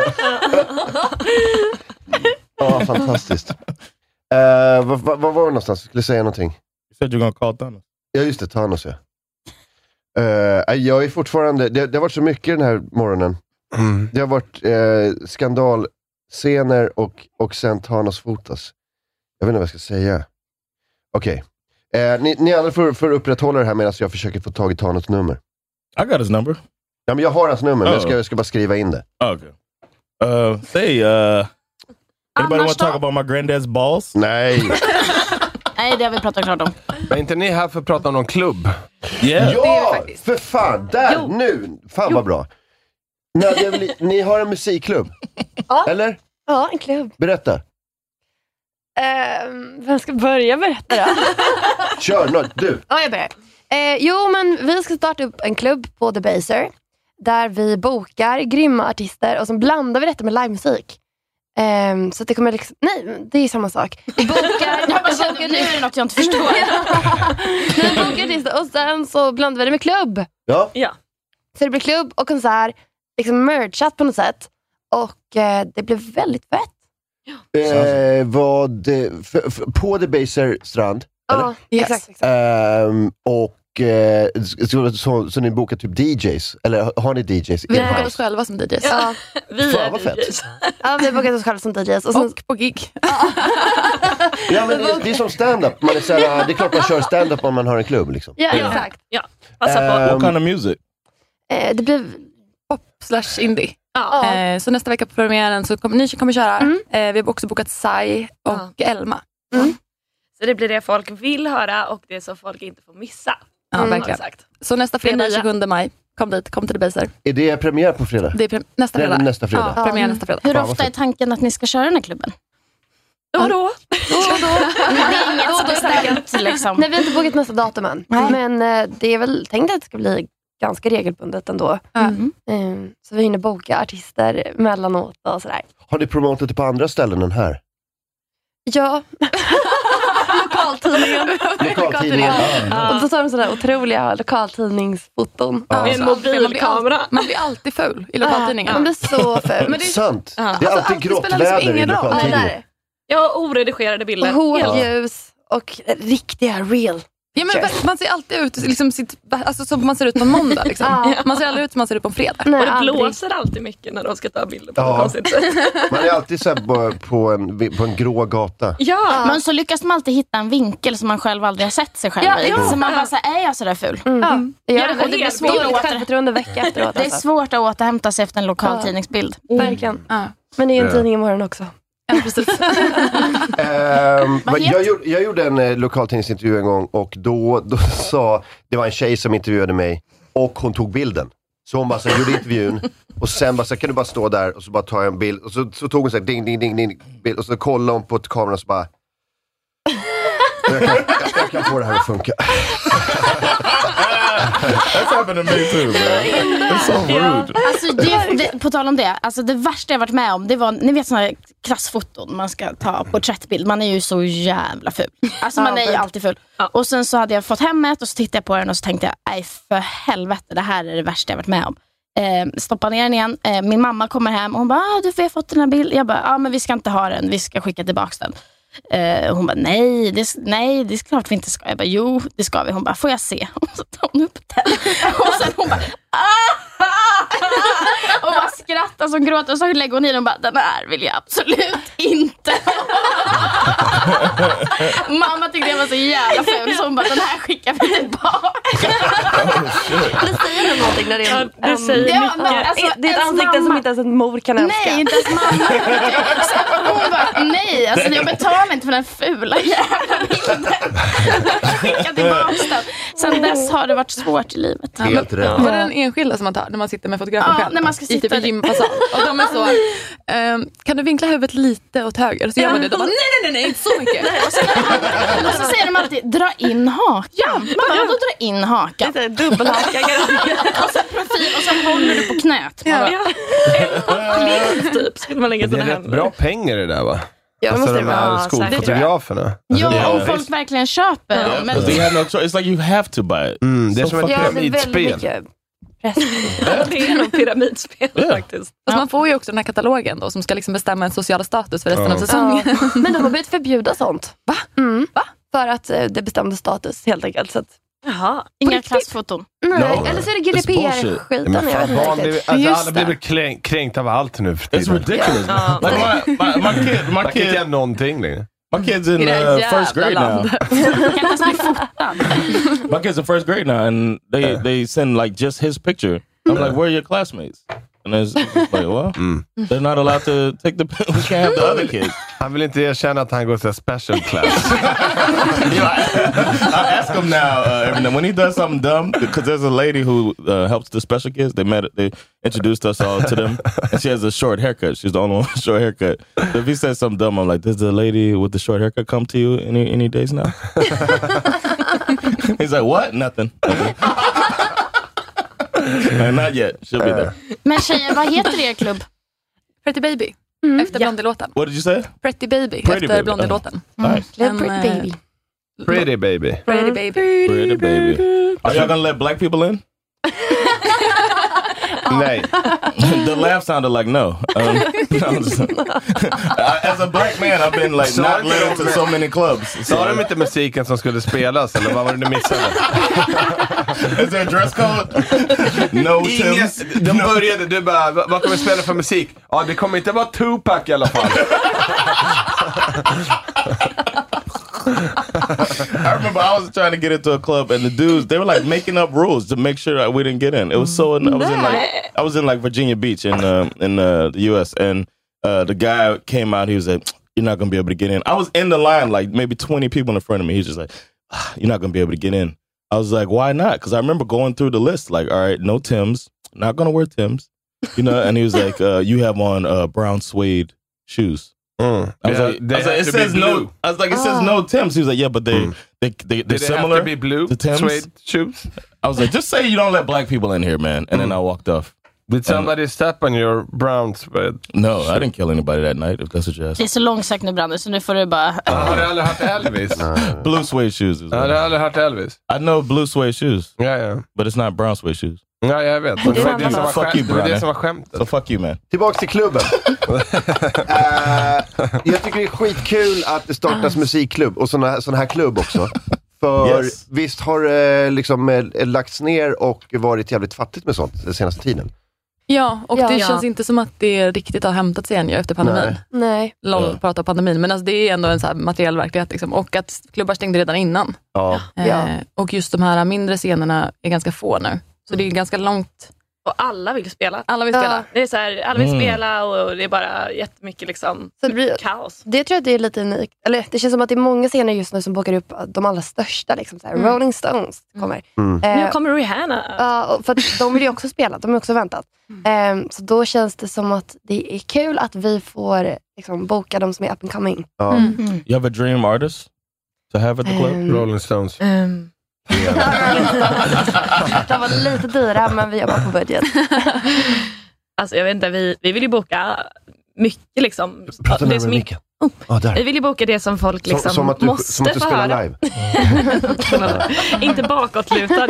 Ja, fantastiskt. Uh, vad, vad, vad var det någonstans? Jag skulle säga någonting. You said you're gonna call Thanos. Ja, just det. Thanos, ja. Uh, jag är fortfarande... Det, det har varit så mycket den här morgonen. Mm. Det har varit uh, skandalscener och, och sen Thanos fotas. Jag vet inte vad jag ska säga. Okej. Okay. Uh, ni, ni andra får, får upprätthålla det här medan jag försöker få tag i Thanos nummer. I got his number. Ja, men jag har hans nummer, men jag ska, Oh. jag ska bara skriva in det. Okay. Uh, say, uh, anybody want to talk about my granddad's balls? Nej. Nej, det har vi pratat klart om. Men inte ni här för att prata om någon klubb? Yeah. Ja, för fan. Där, jo. nu. Fan jo. Vad bra. Nadja, ni har en musikklubb. Ja. Eller? Ja, en klubb. Berätta. Uh, vem ska börja berätta då? Kör, no, du. Ja, jag börjar. Uh, jo, men vi ska starta upp en klubb på The Baser. Där vi bokar grymma artister och så blandar vi detta med livemusik. Um, så att det kommer liksom... Nej, det är samma sak. Vi bokar... jag bara känner, nu är det något jag inte förstår. Vi bokar artister och sen så blandar vi det med klubb. Ja. Ja. Så det blir klubb och konsert. Liksom merchat på något sätt. Och uh, det blev väldigt fett. Eh, vad, för, för, på The Baser strand? Ja, yes. exakt. exakt. Um, och eh, så, så, så ni bokar typ D Js? Eller har ni D Js? Vi bokar oss själva som D Js. Ja, vi Fan, är vad fett. D Js. Ja, vi bokar oss själva som D Js. Och, sen, Och på gig. Ja, men det, det är som stand-up. Man är så här, det är klart man kör stand-up om man har en klubb liksom. ja, exakt. Ja, passa på. Um, What kind of music? Eh, det blev... Pop slash indie. Ja. Eh, så nästa vecka på premiären så kommer ni kommer köra. Mm. Eh, vi har också bokat Sai och Ja. Elma. Mm. Så det blir det folk vill höra och det som folk inte får missa. Ja, Mm. verkligen. Exakt. Så nästa fredag, nya. tjugosjunde maj. Kom dit, kom till The Baser. Är det premiär på fredag? Det är pre- nästa Det är fredag. nästa fredag. Ja, premiär nästa fredag. Hur Fan, vad ofta är fett. tanken att ni ska köra den här klubben? Då och då. Det är inget som är bestämt liksom. Nej, vi har inte bokat nästa datum än. Nej. Men eh, det är väl tänkt att det ska bli ganska regelbundet ändå. Mm. Eh, så vi hinner boka artister mellanåt och sådär. Har ni promotat det på andra ställen än här? Ja. Lokaltidningen. Lokaltidningen. Ja. Och då tar de sådana otroliga lokaltidningsfoton. Ja. Med en mobilkamera. Man blir alltid ful i lokaltidningen. Man blir så ful. Men det är- Sant. Ja. Det är Alltså, alltid det grått spelar liksom väder i ingen roll. Nej, lokaltidningen. där. Ja, oredigerade Och bilder. hårljus och riktiga real. Ja, men man ser alltid ut liksom sitt, alltså, som man ser ut på en måndag. Liksom. Ja. Man ser aldrig ut som man ser ut på en fredag. Nej, Och det aldrig. blåser alltid mycket när de ska ta bilder på Ja. något konstigt sätt. Man är alltid så här på, på, en, på en grå gata. Ja, Men så lyckas man alltid hitta en vinkel som man själv aldrig har sett sig själv Ja, i. ja. Så man bara säger, är jag så där ful? Mm. Ja. Jag Ja, gör det, och det blir helt svårt bild. att självförtroende vecka efteråt. Det är Alltså. svårt att återhämta sig efter en lokal tidningsbild. Verkligen. Ja. Men det är ju en Ja. tidning imorgon också. Ja, precis. Ehm, Vad jag, heter- gjorde, jag gjorde en eh, lokaltidningsintervju en gång och då, då sa, det var en tjej som intervjuade mig och hon tog bilden. Så hon bara så här, gjorde intervjun och sen bara så här, kan du bara stå där och så bara tar jag en bild och så, så tog hon så här, ding ding ding ding bild och så kollade hon på ett kameran och så bara jag kan, jag, jag kan få det här att funka. That's happened to me too, man. It's so rude. Alltså, det, det, på tal om det, alltså det värsta jag varit med om, det var, ni vet såna här klassfoton man ska ta porträttbild. Man är ju så jävla ful. Alltså man är ju alltid ful. Och sen så hade jag fått hem ett och så tittade jag på den och så tänkte jag, nej för helvete, det här är det värsta jag varit med om. Eh, stoppa ner den igen. Eh, min mamma kommer hem och hon bara, ah, du får jag fått den här bilden. Jag bara, ja ah, men vi ska inte ha den, vi ska skicka tillbaka den. Eh, hon bara, nej det, nej, det är klart vi inte ska. Jag bara, jo, det ska vi. Hon bara, får jag se? Och så tar hon upp den. Och sen hon bara, ah! Och bara skrattar som gråter. Och så lägger hon i den och bara, den här vill jag absolut inte. Mamma tyckte jag var så jävla ful. Så hon bara, den här skickar vi tillbaka. Det säger någonting när det är en, ja, det säger ja, mycket. men, alltså, det är ett ansikte mamma, som inte ens en mor kan älska. Nej, inte ens mamma. Hon bara, nej, alltså, jag betalar inte för den fula jävla bilden. Skicka tillbaka den. Sen dess har det varit svårt i livet. Helt ja, rätt. Var det den enskilda som man tar när man sitter med fotografen ja, själv? när man ska sitta i typ gympasal. Och de är så, um, kan du vinkla huvudet lite åt höger? Så gör man det. De bara, nej, nej, nej, inte så mycket. Och så, och så säger de alltid, dra in hakan. Ja, man bara, då dra in hakan. Det är dubbelhaka. Och så profil, och så håller du på knät. Ja. Klipp, typ, skulle man lägga Det är såna rätt bra pengar i det där, va? Ja, alltså måste de det här vara. skolfotograferna. Ja, Yeah. om folk verkligen köper. Yeah. Men... They have no choice. It's like you have to buy it. Mm, det är So som ett Ja, det är väldigt pyramidspel. mycket. Det är nog pyramidspel Yeah. faktiskt. Fast man får ju också den här katalogen då, som ska liksom bestämma en social status för resten Ja. av säsongen. Ja. Men de har börjat förbjuda sånt. Va? Mm. Va? För att eh, det bestämde status helt enkelt. Så att, Jaha. Inga klassfoton. nej, No. eller så är det G D It's P bullshit. R-skiten. Men Jag fan, vet inte barn blir, riktigt. alltså, Just alla blir det. väl kränk, kränkt av allt nu för It's tiden. ridiculous. Ja. Like my, my, my kid, my Man kan inte kid, göra någonting längre. my kid's in I det här uh, first grade jävla now. landet. Kan inte ens bli fotad. My kid's in first grade now, and they they send like just his picture. I'm like, where are your classmates? And it's, it's like, well, Mm. they're not allowed to take the. We can't have the other kids. Han vill inte erkänna att han går till special class. You know, I, I ask him now uh, every now when he does something dumb, because there's a lady who uh, helps the special kids. They met, they introduced us all to them, and she has a short haircut. She's the only one with a short haircut. So if he says something dumb, I'm like, does the lady with the short haircut come to you any any days now? He's like, what? Nothing. Nothing. Uh, not yet. She'll be there. Men tjejer, vad heter er klubb? Pretty Baby. Efter Blondie-låten. What did you say? Pretty Baby. Pretty efter Baby. Blondie-låten. Nice. Little Pretty eh, Baby. Pretty baby. Pretty Baby. Pretty baby. Are y'all gonna let black people in? Nej. The laugh sounded like no. Um, as a black man, I've been like Sa not de let into med- so many clubs. Sa de inte musiken som skulle spelas, eller vad var det du missade? Is there a dress code? No Ingen, Tims. de började, du bara, vad vad kommer vi spela för musik? Ja, det kommer inte vara Tupac i alla fall. I remember I was trying to get into a club, and the dudes they were like making up rules to make sure that we didn't get in. It was so I was in like I was in like Virginia Beach in uh, in uh, the U S, and uh, the guy came out. He was like, "You're not gonna be able to get in." I was in the line, like maybe twenty people in front of me. He's just like, ah, "You're not gonna be able to get in." I was like, "Why not?" Because I remember going through the list, like, "All right, no Tims, not gonna wear Tims," you know. And he was like, uh, "You have on uh, brown suede shoes." Mm. I was They like, have- I was they like, have it to be says no. blue. I was like, it says no Tims. He was like, yeah, but they Mm. they they they're Did they similar have to be blue? to Tims. Suede shoes? I was like, just say you don't let black people in here, man. And then I walked off. Did somebody step on your brown suede? No, I didn't kill anybody that night. If that's what you're Det asking. är så långsökt nu, Brandy, så nu får du bara... Har du aldrig hört Elvis? Blue suede shoes. Is Har du aldrig hört Elvis? I know blue suede shoes, Ja, ja. but it's not brown suede shoes. Ja, jag vet. Men det var det som var, Fuck you, skämt, det, var det brother. som var skämtet. So fuck you, man. Tillbaks till klubben. uh, jag tycker det är skitkul att det startas musikklubb och sån här, sån här klubb också. För Yes. visst har det liksom eh, lagts ner och varit jävligt fattigt med sånt den senaste tiden. Ja, och Ja. det Ja. känns inte som att det riktigt har hämtat sig än ju efter pandemin. Nej. Nej. Lång Ja. prata om pandemin, men alltså det är ändå en så här materiell verklighet. Liksom. Och att klubbar stängde redan innan. Ja. Eh, Ja. och just de här mindre scenerna är ganska få nu. Så det är ganska långt. Och alla vill spela. Alla vill Ja. spela. Det är så här, alla vill Mm. spela och det är bara jättemycket liksom Så det blir... kaos. Det tror jag att det är lite unikt. Eller det känns som att det är många scener just nu som bokar upp de allra största. Liksom, så här. Mm. Rolling Stones kommer. Mm. Eh, Nu kommer Rihanna. Ja, och för att de vill ju också spela. De har också väntat. Eh, så då känns det som att det är kul att vi får liksom, boka de som är up and coming. Ja. Mm. You have a dream artist to have at the club? Ehm. Rolling Stones. Um, De var lite dyra, men vi jobbar på budget. alltså jag vet inte, vi, vi vill ju boka mycket liksom. Prata det närmare som, micken. oh, Ja, där. vi vill ju boka det som folk liksom som, som att du, måste som att du få spelar höra. live. Inte bakåtlutad.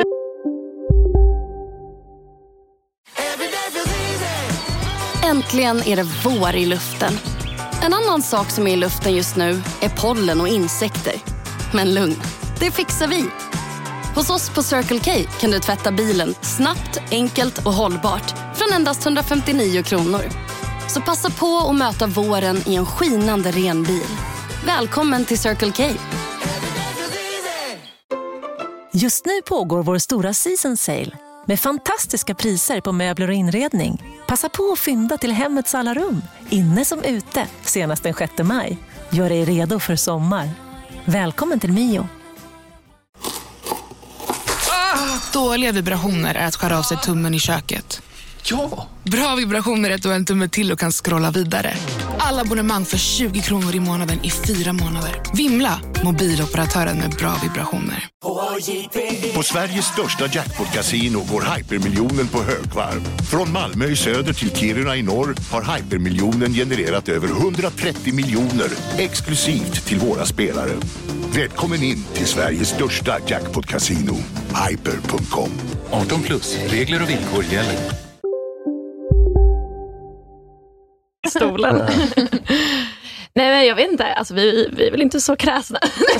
Äntligen är det vår i luften. En annan sak som är i luften just nu är pollen och insekter. Men lugn, det fixar vi. Hos oss på Circle K kan du tvätta bilen snabbt, enkelt och hållbart från endast hundrafemtionio kronor. Så passa på att möta våren i en skinande ren bil. Välkommen till Circle K. Just nu pågår vår stora season sale med fantastiska priser på möbler och inredning. Passa på att fynda till hemmets alla rum, inne som ute, senast den sjätte maj. Gör dig redo för sommar. Välkommen till Mio. Ah, dåliga vibrationer är att skära av sig tummen i köket. Ja! Bra vibrationer är att du har en tumme till och kan scrolla vidare. Alla abonnemang för tjugo kronor i månaden i fyra månader. Vimla, mobiloperatören med bra vibrationer. På Sveriges största jackpot-casino går hypermiljonen på högvarv. Från Malmö i söder till Kiruna i norr har hypermiljonen genererat över hundratrettio miljoner exklusivt till våra spelare. Välkommen in till Sveriges största jackpot-casino, hyper punkt com. arton plus, regler och villkor gäller. Stolen. Nej, men jag vet inte. Alltså, vi, vi är väl inte så kräsna.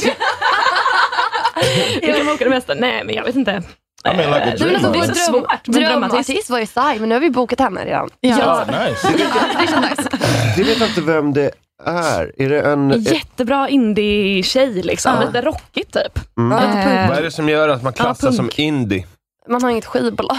Vi kan åka det mesta. Nej, men jag vet inte. I mean, like a Du, dream vår artist. dröm, men drömartist var ju Sai, men nu har vi bokat henne redan. Ja. Oh, nice. Det känns nice. Du vet inte vem det är. Är det en... Jättebra indie-tjej liksom. Ja. Lite rockigt typ. Mm. Ja, lite punk. Vad är det som gör att man klassas Ja, som punk. indie? Man har inget skivbolag.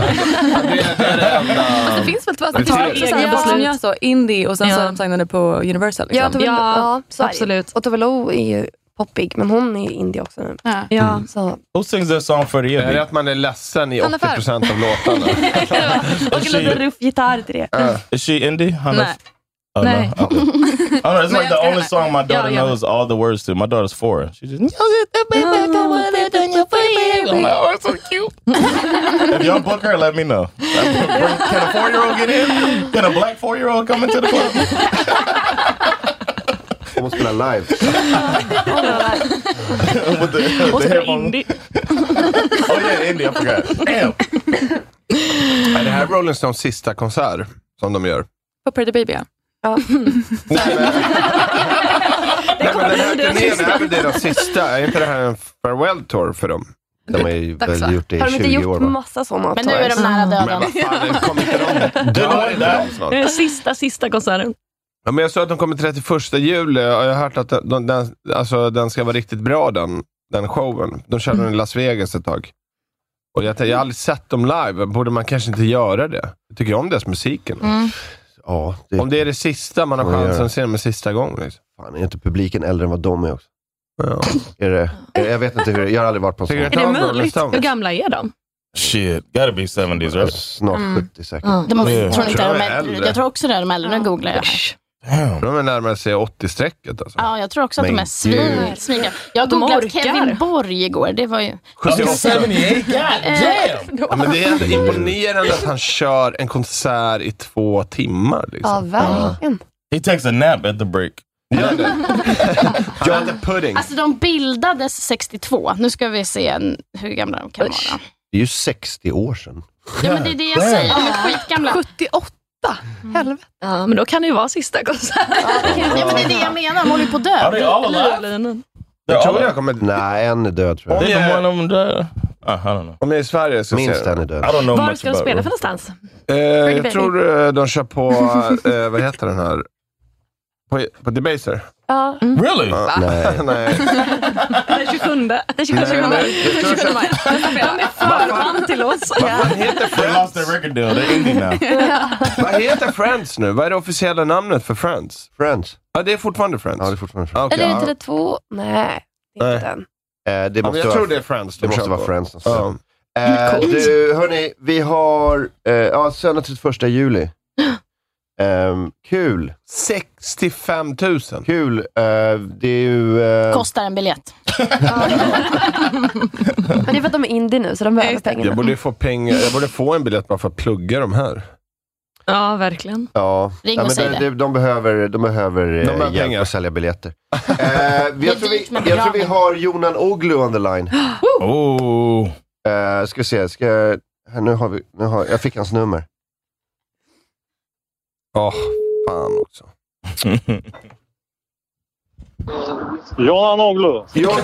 Det finns väl två Det tar finns. också Ja. som gör så, indie och sen Ja. så är de signade på Universal. Liksom. Ja, Tove, Ja, ja, så är det. absolut. Och Tove Lo är ju poppig, men hon är indie också nu. Ja. Ja. Så. Who sings that song for the Är det indie? att man är ledsen i Hanna åttio procent av låtarna? Och Is lite she, ruff gitarr till det. is she indie? Hanna? Nej. Oh, Nej. no. Okay. Oh, no, it's Men like the jag ska only song my daughter Ja, ja. knows all the words to. My daughter's four. She just... I'm like, oh, it's so cute. If y'all book her, let me know. Can a four-year-old get in? Can a black four-year-old come into the club? Jag måste spela live. With the, Och the så headphone. indie. Oh yeah, indie, I forgot. Damn. Är det här Rolling Stones sista konsert som de gör? På Pretty Baby, ja. Ja. Nej, men, Nej, men den här turnén är väl deras sista? Är inte det här en farewell tour för dem? De har ju Dags, va? väl gjort det i Har de inte tjugo gjort år. Va? massa sådana? Men nu är de nära döden. Men vad fan, kommer inte de dö inte de snart? Det är sista, sista konserten. Ja, men jag sa att de kommer trettioförsta juli och jag har hört att den, den, alltså, den ska vara riktigt bra, den, den showen. De körde den i Las Vegas ett tag. Och jag, jag har aldrig sett dem live. Borde man kanske inte göra det? Jag tycker om deras musiken. Mm. Ja, det, Om det är det sista man har Får jag chansen göra. att se dem med sista gången. Liksom. fan, är inte publiken äldre än vad de är också? Ja. Är det, är det, jag vet inte hur det, jag har aldrig varit på en sån. Tycker Är du det om Rolling möjligt? Stones? Hur gamla är de? Shit, gotta be seventies, right? Snart Mm. sjuttio säkert. De har, Yeah. tror inte Jag de tror de är är, äldre. jag tror också det är de äldre. Nu googlar jag här. Damn. De är närmare sig åttio-strecket alltså. Ja, jag tror också att Men de är svin, gud. svinga. Jag De googlade orkar. Kevin Borg igår. Det var ju... sjuttioåtta. seventy-eight? God damn! Ja, men det är ändå imponerande att han kör en konsert i två timmar. Liksom. Ja, verkligen. He takes a nap at the break. Gör det. Gör det pudding. Alltså de bildades sextiotvå. Nu ska vi se en, hur gamla de kan vara. Det är ju sextio år sedan. Ja, men det är det jag säger. De är skitgamla. sjuttioåtta. Helvete. Ja, men då kan det ju vara sista konserten. Ja, men det är det jag menar. De håller ju på att dö. Are they all alive? Jag tror jag kommer... Nej, en är död tror jag. Om Didn't jag, one of them die? Uh, I don't know. om jag är i Sverige så Minst ser en är I död. don't know Var much ska de about spela it. för någonstans? eh, Pretty jag Baby. tror eh, de kör på... Eh, vad heter den här? På, på Debaser. Ja. Really? Ja. Nej. Nej. Den tjugosjunde. Den Nej, tjugosjunde. men jag tror tjugosjunde maj. De är förband till oss. Vad heter They lost their Friends? record deal. They're indie now. Vad heter Friends nu? Vad är det officiella namnet för Friends? Friends. Ja, det är fortfarande Friends. Ja, det är fortfarande Ah, Friends. okej, Eller är ja. det inte två? Nej, det är inte Nej. den. Eh, det Ja, måste men jag vara, tror det är Friends det de måste kör vara på. Friends. Ja. Eh, du, hörni, vi har eh, ja, söndag trettioförsta juli. Ehm, kul. sextiofem tusen. Kul. Eh, det är ju... Eh, Kostar en biljett. Men det är för att de är indie nu, så de behöver pengarna. Jag borde få pengar. Jag borde få en biljett bara för att plugga de här. Ja, verkligen. Ja, Ring ja och men säg de, det. de, de behöver, de behöver, De eh, behöver hjälp pengar. att sälja biljetter. eh, vi, jag, tror vi, dyrt med jag tror vi begravning. har Jonan Oglu on the line. Oh. Eh, ska vi se, ska jag, här, nu har vi, nu har, jag fick hans nummer. Åh, oh, fan också. Jonan Oglu. Jonan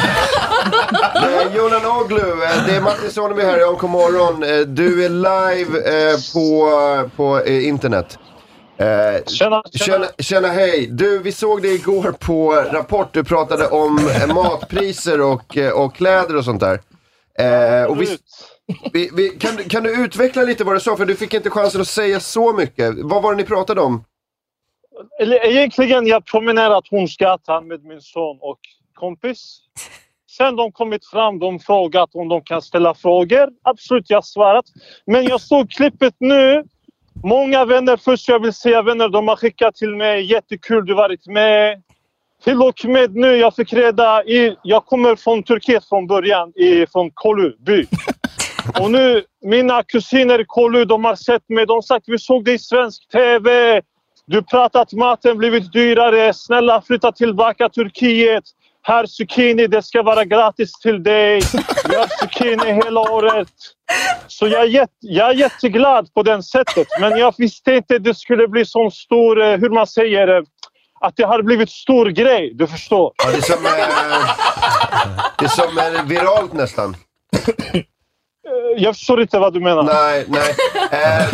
eh, Oglu, eh, det är Martin Soneby här i A M K morgon. Eh, du är live eh, på, på eh, internet. Eh, tjena, tjena. Tjena, tjena, hej. Du, vi såg det igår på Rapport. Du pratade om eh, matpriser och, eh, och kläder och sånt där. Eh, och vi, vi, vi, kan, kan du utveckla lite vad du sa? För du fick inte chansen att säga så mycket. Vad var det ni pratade om? Egentligen jag promenerat Hornsgatan med min son och kompis. Sen de kommit fram, de frågat om de kan ställa frågor. Absolut, jag har svarat. Men jag såg klippet nu. Många vänner, först jag vill säga vänner, de har skickat till mig. Jättekul du varit med. Till och med nu, jag fick reda i, jag kommer från Turkiet från början, i, från Kolu by. Och nu, mina kusiner i Kolu, de har sett mig. De har sagt, vi såg dig i svensk tv. Du pratat att maten blivit dyrare. Snälla flytta tillbaka Turkiet. Här zucchini, det ska vara gratis till dig. Jag har zucchini hela året. Så jag är, jätte, jag är jätteglad på den sättet. Men jag visste inte att det skulle bli sån stor, hur man säger, att det har blivit stor grej. Du förstår. Ja, det är som, eh, det är som är viralt nästan. Jag förstår inte vad du menar. Nej, nej. Eh,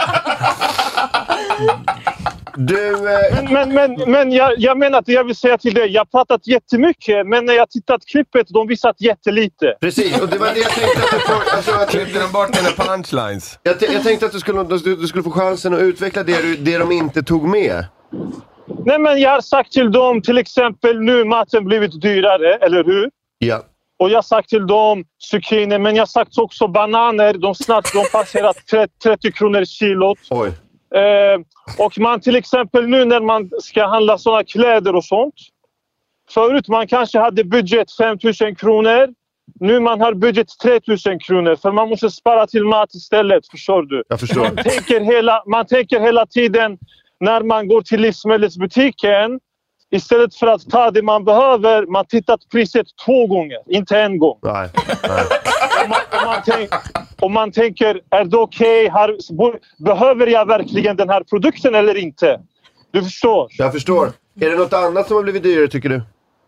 du, eh... Men, men, men, men jag, jag menar att jag vill säga till dig, jag har pratat jättemycket, men när jag tittat klippet, de visat jättelite. Precis, och det var det jag tänkte att du får... Alltså, att klippte de bort dina punchlines? Jag, jag tänkte att du skulle, du, du skulle få chansen att utveckla det, du, det de inte tog med. Nej, men jag har sagt till dem, till exempel, nu maten blivit dyrare, eller hur? Ja. Och jag har sagt till dem zucchini, men jag har sagt också bananer. De snart de passerat trettio kronor kilot. Oj. Eh, och man till exempel nu när man ska handla sådana kläder och sånt. Förut man kanske hade budget fem tusen kronor. Nu man har budget tre tusen kronor. För man måste spara till mat istället, förstår du? Jag förstår. Man tänker hela, man tänker hela tiden när man går till livsmedelsbutiken. Istället för att ta det man behöver, man tittat priset två gånger, inte en gång. Nej, nej. Och, man, och, man tänk, och man tänker, är det okej? Okay? Behöver jag verkligen den här produkten eller inte? Du förstår? Jag förstår. Är det något annat som har blivit dyrare, tycker du?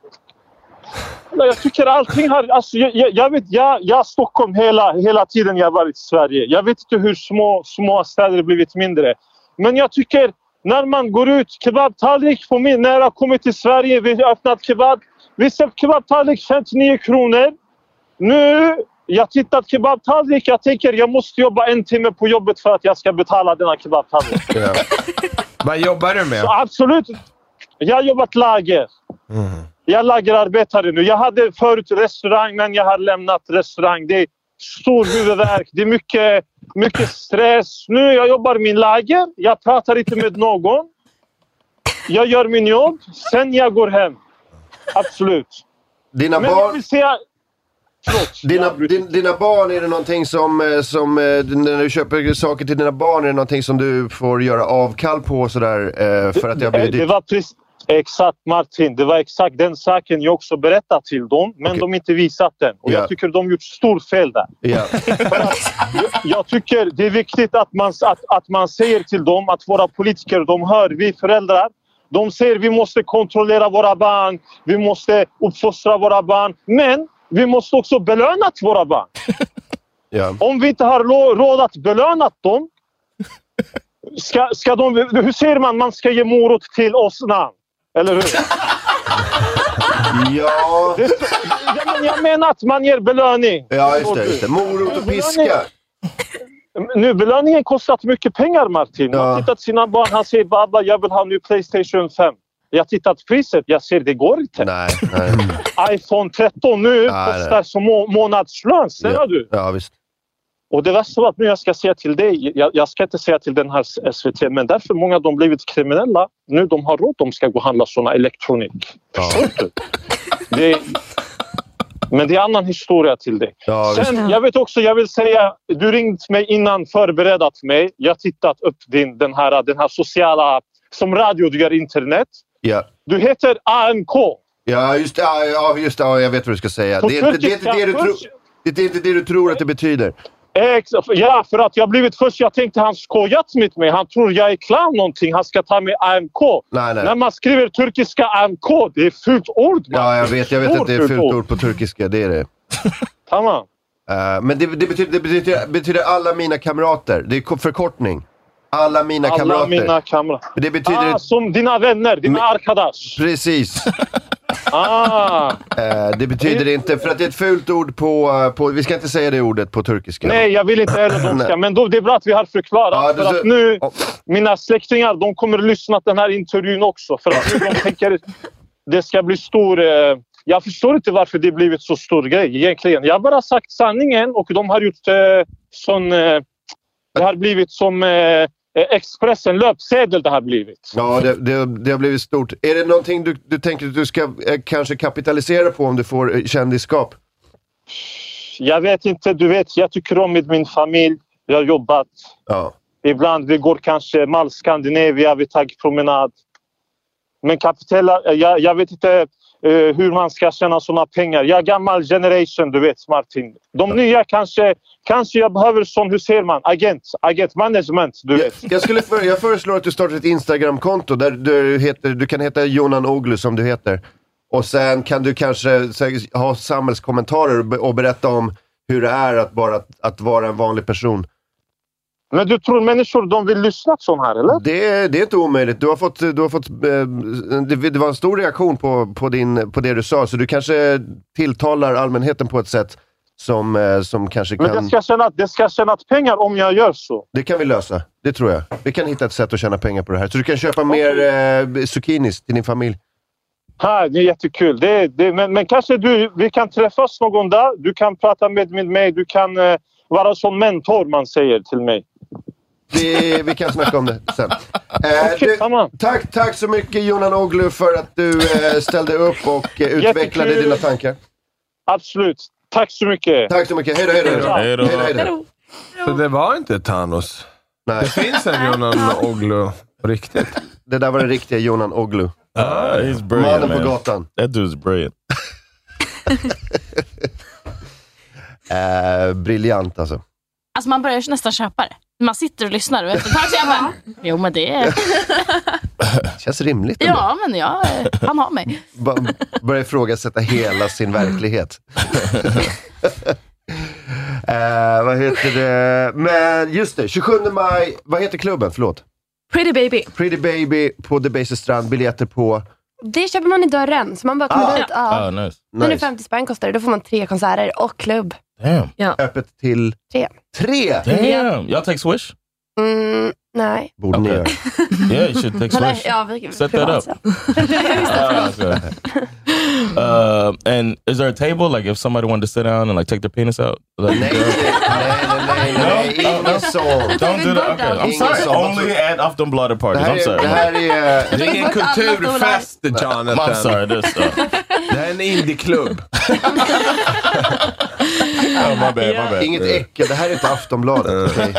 Jag tycker allting har... Alltså, jag, jag vet, jag, jag har Stockholm hela, hela tiden jag har varit i Sverige. Jag vet inte hur små, små städer har blivit mindre. Men jag tycker... När man går ut, kebabtallrik på min, när jag kommit till Sverige, vi har öppnat kebab. Vi ser kebabtallrik femtionio kronor. Nu, jag tittat kebabtallrik, jag tänker jag måste jobba en timme på jobbet för att jag ska betala denna kebabtallrik. Ja. Vad jobbar du med? Så absolut, jag har jobbat lager. Mm. Jag är lagerarbetare nu. Jag hade förut restaurang, men jag har lämnat restaurang. Det är stor huvudvärk, det är mycket... Mycket stress. Nu jag jobbar min lager. Jag pratar inte med någon. Jag gör min jobb. Sen jag går hem. Absolut. Dina Men barn... jag vill säga... Dina, din, dina barn, är det någonting som, som... När du köper saker till dina barn, är det någonting som du får göra avkall på sådär? För att det har blivit... Det, det var precis... Exakt Martin, det var exakt den saken jag också berättade till dem. Men okay. de inte visat den. Och yeah. jag tycker de gjort stor fel där. Yeah. jag, jag tycker det är viktigt att man, att, att man säger till dem att våra politiker, de hör, vi föräldrar. De säger vi måste kontrollera våra barn. Vi måste uppfostra våra barn. Men vi måste också belöna våra barn. Yeah. Om vi inte har råd att belöna dem. Ska, ska de, hur säger man man ska ge morot till oss namn? Eller hur? Ja. Det, jag, jag menar att man ger belöning. Ja, just det. Just det. Morot och piska. Nu, belöningen kostat mycket pengar, Martin. Man ja. tittat sina barn, han säger babba, jag vill ha nu PlayStation fem. Jag tittat priset, jag ser det går inte. Nej, nej. iPhone tretton nu nej, kostar nej. som må- månadslön, ser ja. du? Ja, visst. Och det värsta var att nu jag ska säga till dig, jag, jag ska inte säga till den här S V T, men därför många av dem blivit kriminella. Nu de har råd, de ska gå och handla såna elektronik. Ja. Det är, men det är en annan historia till dig. Ja, sen, jag vet också, jag vill säga, du ringt mig innan, förberett mig. Jag har tittat upp din, den, här, den här sociala, som radio, du gör internet. Ja. Du heter A M K. Ja, just det. Ja, just det. Ja, jag vet vad du ska säga. Det är inte det, det, det, du tro, det är inte det du tror att det betyder. Ex, ja, för att jag blivit först, jag tänkte han skojat med mig. Han tror jag är clown någonting. Han ska ta med A M K. Nej, nej. När man skriver turkiska A M K, det är fult ord. Man. Ja, jag vet, jag vet att det är fult ord på turkiska, det är det. Tamam. Uh, men det, det, betyder, det betyder, betyder alla mina kamrater. Det är förkortning. Alla mina alla kamrater. Alla mina kamrater. Det betyder... Ah, som dina vänner, dina men... arkadaş. Precis. ah. uh, det betyder inte, för att det är ett fult ord på, på... Vi ska inte säga det ordet på turkiska. Nej, jag vill inte heller de ska. Men då, det är bra att vi har förklarat. Ja, för så... att nu, mina släktingar, de kommer att lyssna på den här intervjun också. För att nu de tänker det ska bli stor... Uh... Jag förstår inte varför det blivit så stor grej egentligen. Jag har bara sagt sanningen och de har gjort eh, sån... Eh, det har blivit som eh, Expressen löpsedel det har blivit. Ja, det, det, det har blivit stort. Är det någonting du, du tänker att du ska eh, kanske kapitalisera på om du får eh, kändisskap? Jag vet inte, du vet, jag tycker om med min familj. Jag har jobbat. Ja. Ibland vi går kanske Mall Scandinavia, vi tar promenad. Men kapitala, jag, jag vet inte... Uh, hur man ska tjäna såna pengar. Jag är gammal generation, du vet Martin. De ja. nya kanske, kanske jag behöver sån, hur ser man? Agent, agent management, du vet. Jag, jag, skulle för, jag föreslår att du startar ett Instagram-konto där du, heter, du kan heta Jonan Oglu som du heter. Och sen kan du kanske ha samhällskommentarer och berätta om hur det är att, bara, att, att vara en vanlig person. Men du tror människor de vill lyssna på sån här, eller? Det, det är inte omöjligt. Du har fått, du har fått, det, det var en stor reaktion på, på, din, på det du sa. Så du kanske tilltalar allmänheten på ett sätt som, som kanske kan... Men det ska, tjäna, det ska tjäna pengar om jag gör så. Det kan vi lösa, det tror jag. Vi kan hitta ett sätt att tjäna pengar på det här. Så du kan köpa okay. mer eh, zucchinis till din familj. Ha, det är jättekul. Det, det, men, men kanske du, vi kan träffas någon dag. Du kan prata med, med mig. Du kan eh, vara som mentor, man säger till mig. Vi, vi kan snacka om det sen. Eh, okay, du, tack, tack så mycket Jonan Oglu för att du eh, ställde upp och eh, utvecklade Jättekul. dina tankar. Absolut. Tack så mycket. Tack så mycket. Hej då, hej då. Hej då. Hej då, hej då. Så det var inte Thanos. Nej. Det finns en Jonan Oglu på riktigt. Det där var den riktiga Jonan Oglu. Ah, he's brilliant, Mannen man. på gatan. That dude's brilliant. eh, briljant alltså. Alltså man börjar nästan köpa det. Man sitter och lyssnar och efter ett tag så jag bara, jo men det är... Känns rimligt ändå. Ja, men jag, han har mig. B- börjar ifrågasätta hela sin verklighet. uh, vad heter det? Men just det, tjugosjunde maj, vad heter klubben? Förlåt. Pretty Baby. Pretty Baby på The Baser Strand, biljetter på... Det köper man i dörren, så man bara kommer ah. dit. Ah, oh, nice. hundrafemtio spänn kostar det, då får man tre konserter och klubb. Damn. Ja. Öppet till... Tre. Tre? Damn. Y'all take Swish? Mm, nej. Borde ni göra. Yeah, you should take Swish. Ja, vi, Set that up. uh, okay. uh, and is there a table, like if somebody wanted to sit down and like take their penis out? Like, nej, nej, nej, nej, ingen sånt. Don't do that. Okay, I'm sorry. Only at Aftonbladet parties. I'm sorry. Det här är... Det är ingen kulturfest, Jonathan. I'm sorry, this stuff. Det här är en indieklubb. Oh, my bad, my bad. Inget äckel, det här är inte Aftonbladet. Okay.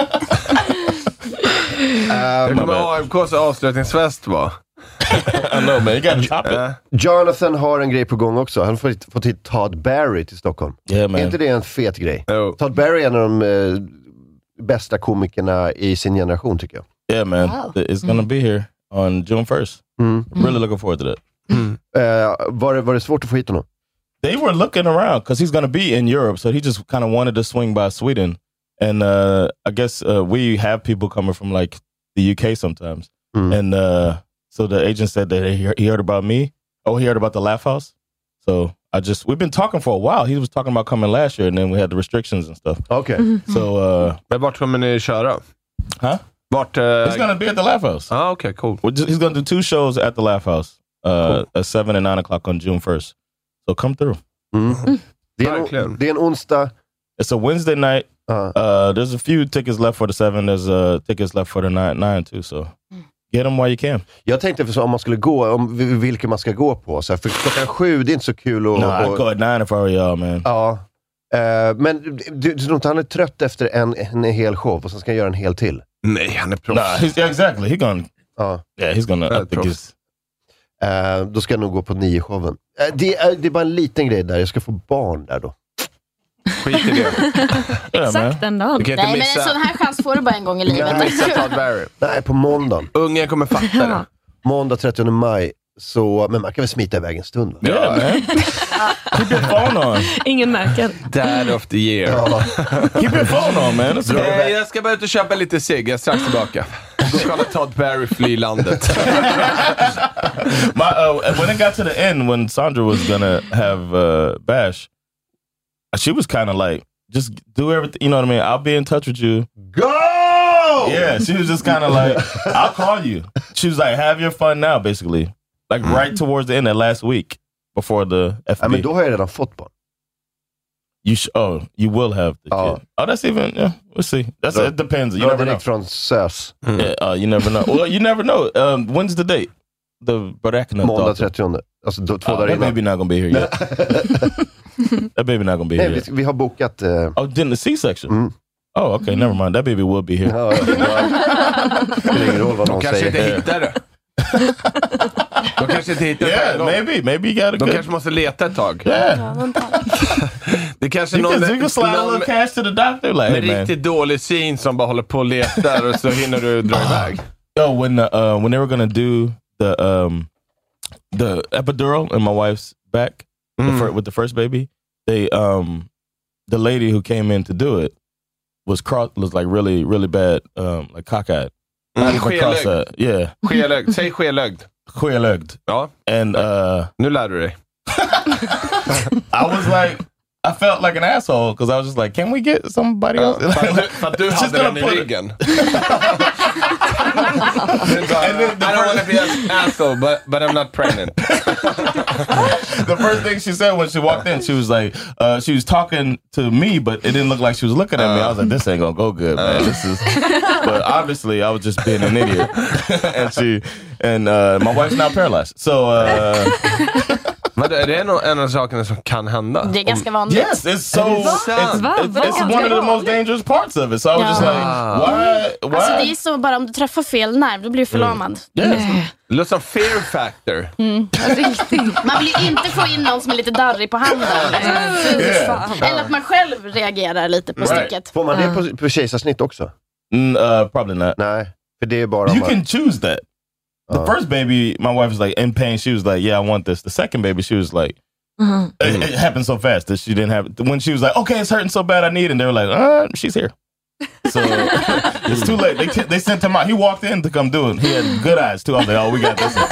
Det kommer A M K:s avslutningsfest va? I know man, you gotta top it. Uh, Jonathan har en grej på gång också. Han får fått hit Todd Barry till Stockholm. Yeah, man. Är inte det en fet grej? Oh. Todd Barry är en av de uh, bästa komikerna i sin generation tycker jag. Yeah man, wow. It's gonna mm. be here on June first. Mm. I'm really looking forward to that. Mm. Uh, var, det, var det svårt att få hit honom? They were looking around because he's gonna be in Europe, so he just kind of wanted to swing by Sweden. And uh, I guess uh, we have people coming from like the U K sometimes. Mm. And uh, so the agent said that he, he heard about me. Oh, he heard about the Laugh House. So I just, we've been talking for a while. He was talking about coming last year and then we had the restrictions and stuff. Okay. Mm-hmm. So, uh, Men vart kommer ni köra? Huh? Vart? Uh, he's going to be at the Laugh House. Ah, okay, cool. Just, he's going to do two shows at the Laugh House uh, cool. at seven and nine o'clock on June first. So come through. Mm. Mm. Det, är en, det är en onsdag. It's a Wednesday night. Uh, uh, there's a few tickets left for the seven. There's uh, tickets left for the nine, nine too. So get them while you can. Jag tänkte för så, om man skulle gå, om vilka man ska gå på. Så här, för klockan sju, det är inte så kul att... No, I'd go at nine if I were y'all, man. Ja. Uh, men du, du tror inte han är trött efter en, en hel show och sen ska han göra en hel till? Nej, han är proffs. Nah, he's, yeah, exactly. He's gonna... Uh. Yeah, he's gonna... I think he's... Uh, då ska jag nog gå på nio showen. Uh, det, uh, det är bara en liten grej där. Jag ska få barn där då. Skit i det. Exakt den dagen. Nej, men en sån här chans får du bara en gång i livet. Nej, på måndagen. Ungen kommer fatta det. Måndag trettionde maj. Så, men man kan väl smita iväg en stund, va? Ja, yeah, man. Keep your phone on. Ingen märker. Dad of the year. Ja. Keep your phone on, man. Nej, jag ska bara ut och köpa lite cigg. Jag är strax tillbaka. Då kolla Todd Barry fly landet. My, uh, when it got to the end, when Sandra was gonna have uh, Bash, she was kind of like, just do everything. You know what I mean? I'll be in touch with you. Go! Yeah, she was just kind of like, I'll call you. She was like, have your fun now, basically. Like mm. right towards the end of last week, before the F B. Ja, men då har jag redan fått barn. You sh- oh, you will have the oh. kid. Oh, that's even, yeah, we'll see. That's Då, It depends. You då never know. Från S Ö S. Mm. Yeah, uh, you never know. Well, you never know. Um, when's the date? The Barakna Måndag trettionde. Alltså då, två uh, dagar that innan. baby not gonna be here yet. That baby not gonna be Nej, here vi, yet. vi har bokat... Uh... Oh, didn't the C-section? Mm. Oh, okay, never mind. That baby will be here. Ja, det är ingen roll vad någon de kanske säger. inte hittar det. De kanske inte hittar yeah, det. Maybe, maybe you got a De good... kanske måste leta ett tag. Yeah. Det kanske you någon, can, you can slide a little cash to the doctor. Like, med hey, riktigt dålig syn som bara håller på och letar och så hinner du dra iväg. Yo, when, the, uh, when they were gonna do the, um, the epidural in my wife's back mm. the fir- with the first baby, they, um, the lady who came in to do it was cross was like really really bad, um, like cockeyed. Mm, skelögd. Yeah. Skelögd. Säg skelögd. Skelögd. Ja. And uh, nu lär du dig. I was like, I felt like an asshole because I was just like, can we get somebody else? Ja, för, att du, för att du hade den i ryggen. And then I don't want to be an asshole, but but I'm not pregnant. The first thing she said when she walked in, she was like, uh, she was talking to me, but it didn't look like she was looking at me. I was like, this ain't gonna go good, man. This is. But obviously, I was just being an idiot. And she, and uh, my wife's now paralyzed, so. Uh, Men är det en av, en av sakerna som kan hända? Det är ganska vanligt. Yes, it's so. It's, it's, it's one of the most dangerous parts of it. So I was ja. just like, why? Why? Alltså det är så bara om du träffar fel nerv, då blir du förlamad. Mm. Yes. Det låter som fear factor. Mm. Man vill ju inte få in någon som är lite darrig på handen. Yeah. Eller att man själv reagerar lite på right. sticket. Får man det på, på kejsarsnitt också? Mm, uh, probably not. Nej, för det är bara... You man... can choose that. The uh. first baby, my wife was like in pain. She was like, "Yeah, I want this." The second baby, she was like, uh-huh. it, "It happened so fast that she didn't have." When she was like, "Okay, it's hurting so bad, I need," it. And they were like, "Uh, she's here." So it's too late. They t- they sent him out. He walked in to come do it. He had good eyes too. I was like, "Oh, we got this."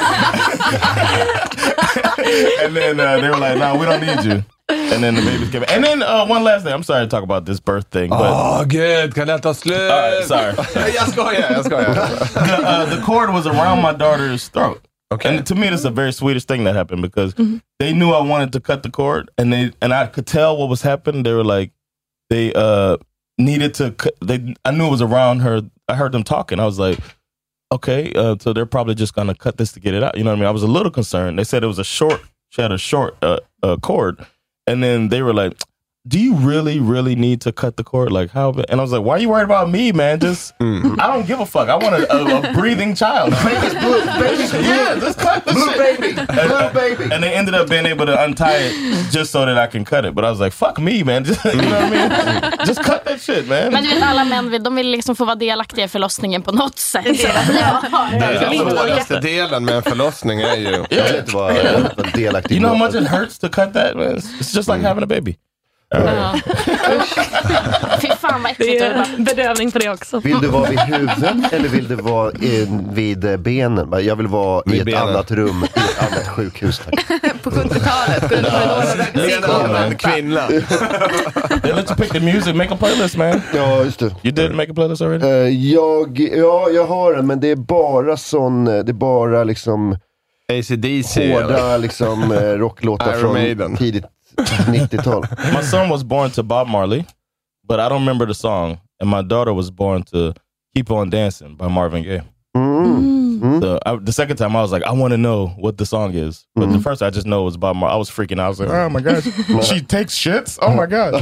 And then uh, they were like, "No, we don't need you." And then the babies came. And then uh, one last thing. I'm sorry to talk about this birth thing. But oh, good. Kan det ta slut? All right, sorry. jag skojar, jag skojar. the, uh, the cord was around my daughter's throat. Okay. And to me, this is a very Swedish thing that happened because mm-hmm. they knew I wanted to cut the cord, and they and I could tell what was happening. They were like, they uh, needed to. Cut, they I knew it was around her. I heard them talking. I was like, okay, uh, so they're probably just gonna cut this to get it out. You know what I mean? I was a little concerned. They said it was a short. She had a short uh, uh, cord. And then they were like, do you really, really need to cut the cord? Like, how? And I was like, why are you worried about me, man? Just, mm. I don't give a fuck. I want a, a, a breathing child. Baby's blue. Baby's blue. Yeah, just cut the blue shit. Baby. Blue baby. And they ended up being able to untie it just so that I can cut it. But I was like, fuck me, man. Just, you know what I mean? Just cut that shit, man. Men du vet, alla män vill, de vill liksom få vara delaktiga i förlossningen på något sätt. Det är den svåraste delen med en förlossning är ju... Jag vill inte vara delaktig. You know how much it hurts to cut that? Man? It's just like mm. having a baby. Uh. Fy fan vad äckligt. Det är bedövning på det också. Vill du vara vid huvudet eller vill du vara in, vid benen? Jag vill vara vid i ett benen. annat rum, i ett annat sjukhus. På sjuttiotalet kunde du vara en kvinna. They let you pick the music, make a playlist, man. Ja, just det. You did make a playlist already? Uh, jag, ja, jag har den, men det är bara sån, det är bara liksom A C D C hårda liksom rocklåtar från Maiden. Tidigt nittiotal. My son was born to Bob Marley, but I don't remember the song. And my daughter was born to Keep On Dancing by Marvin Gaye. Mm. Mm. So I, the second time I was like, I want to know what the song is. But mm. the first I just know it was Bob Marley. I was freaking out. I was like, oh my gosh, she takes shits? Oh my god.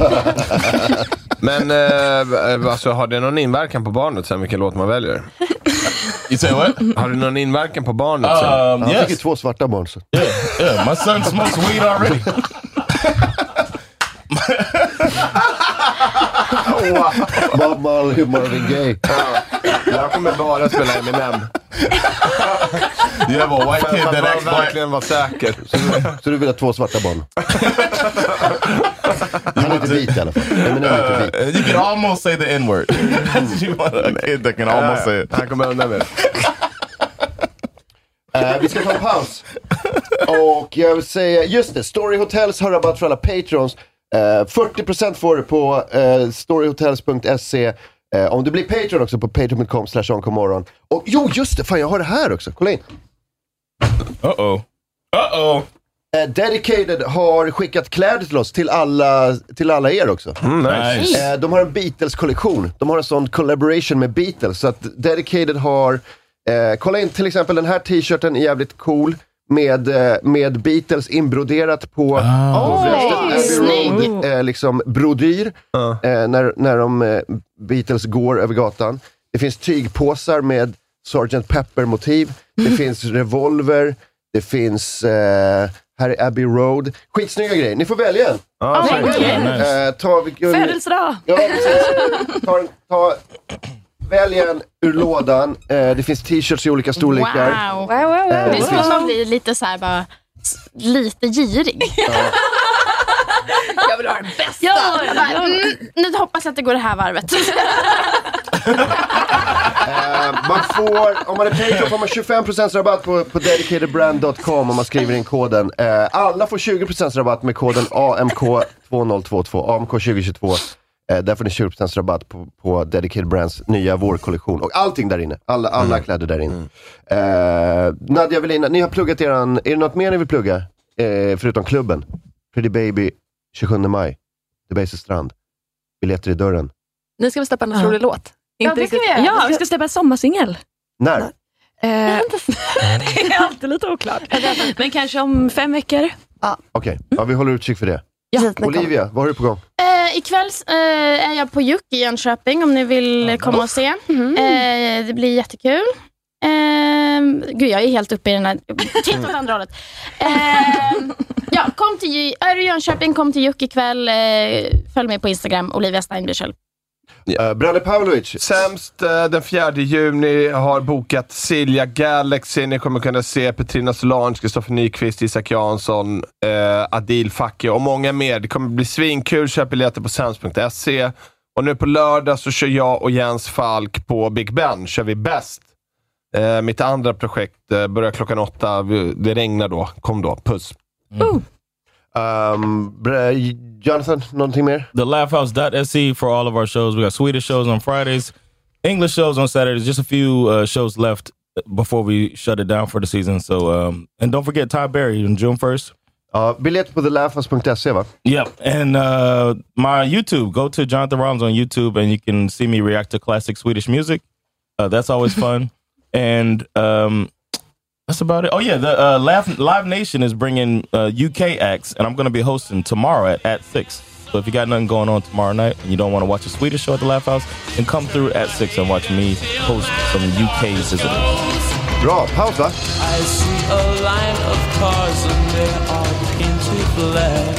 Men eh, alltså, har det någon inverkan på barnet sen vilken låt man väljer? You say what? Har du någon inverkan på barnet sen? Um, Han yes. fick ju två svarta barn. Så. Yeah, yeah, my son smokes weed already. Bob Marley, Marvin Gaye. Jag kommer bara spela Eminem. You have a white kid that acts verkligen var säker. Så, så du vill ha två svarta barn? Han är inte vit i alla fall. Eminem är inte vit. You can almost say the N-word. You want a kid that can almost say it. Han kommer undan med. Uh, vi ska ta en paus. Och jag vill säga, just det, Story Hotels har rabatt för alla patrons. Uh, fyrtio procent får du på uh, storyhotels punkt se. Uh, om du blir patron också på patreon punkt com slash onkomorron. Och jo, just det, fan jag har det här också. Kolla in. Uh-oh. Uh-oh. Uh, Dedicated har skickat kläder till oss, till alla, till alla er också. Mm, nice. uh, De har en Beatles-kollektion. De har en sån collaboration med Beatles. Så att Dedicated har uh, kolla in till exempel den här t-shirten, är jävligt cool. Med, uh, med Beatles inbroderat på, oh, på bröstet. Abbey Road, uh, liksom brodyr. Uh. Uh, när, när de uh, Beatles går över gatan. Det finns tygpåsar med sergeant Pepper-motiv. Det finns revolver. Det finns... Uh, här är Abbey Road. Skitsnygga grejer. Ni får välja en. Ah, oh, okay. nice. uh, ta, Födelsedag! Ja, precis. Ta, ta, välj en ur lådan. Uh, det finns t-shirts i olika storlekar. Wow. Wow, wow, wow. Uh, det skulle man bli lite så här bara... Lite girig. Uh. Jag vill ha den bästa. Ja, bara, mm, nu hoppas jag att det går det här varvet. uh, man får, om man är Patreon får man tjugofem procent rabatt på, på dedicated brand dot com om man skriver in koden. Uh, alla får tjugo procent rabatt med koden A M K två noll två två, A M K tjugo tjugotvå. Uh, där får ni tjugo procent rabatt på, på Dedicated Brands nya vårkollektion. Och allting där inne. Alla, alla mm. kläder där inne. Uh, Nadia Evelina, ni har pluggat eran... Är det något mer ni vill plugga? Uh, förutom klubben? Pretty Baby, tjugosjunde maj. Debaser Strand. Biljetter i dörren. Nu ska vi släppa en ja. rolig låt. Ja, det ska vi göra. Ja, vi ska släppa en sommarsingel. När? Eh, det är alltid lite oklart. Men kanske om fem veckor. Ja. Okej, okay. Ja, vi håller utkik för det. Ja. Olivia, vad har du på gång? Uh, ikväll uh, är jag på Juck i Jönköping om ni vill uh, komma och se. Mm. Uh, det blir jättekul. Uh, gud, jag är helt uppe i den här... Titta åt andra hållet. Uh, ja, kom till, är du i Jönköping, kom till Juck ikväll. Uh, följ mig på Instagram, Olivia Steinbichel. Uh, Branne Pavlovic. Sämst uh, den fjärde juni har bokat Silja Galaxy. Ni kommer kunna se Petrina Solange, Kristoffer Nyqvist, Isak Jansson, uh, Adil Fakki och många mer. Det kommer bli svinkul. Köp biljetter på sämst punkt se. Och nu på lördag så kör jag och Jens Falk på Big Ben. Kör vi bäst. Uh, mitt andra projekt uh, börjar klockan åtta. Det regnar då. Kom då. Puss. Mm. Uh. Um, Jonathan, någonting mer? The laugh house dot se for all of our shows. We got Swedish shows on Fridays, English shows on Saturdays. Just a few uh, shows left before we shut it down for the season. So, um, and don't forget Ty Berry on June first. Uh, biljett på the laugh house punkt se, va? Yep. And uh, my YouTube. Go to Jonathan Rollins on YouTube and you can see me react to classic Swedish music. Uh, that's always fun. And um, that's about it. Oh yeah, the uh, Laugh, Live Nation is bringing uh, U K acts, and I'm going to be hosting tomorrow at, at six. So if you got nothing going on tomorrow night and you don't want to watch a Swedish show at the Laugh House, then come through at six and watch me host some U K visitors. Bra, paus va? I see a line of cars and they are painted black.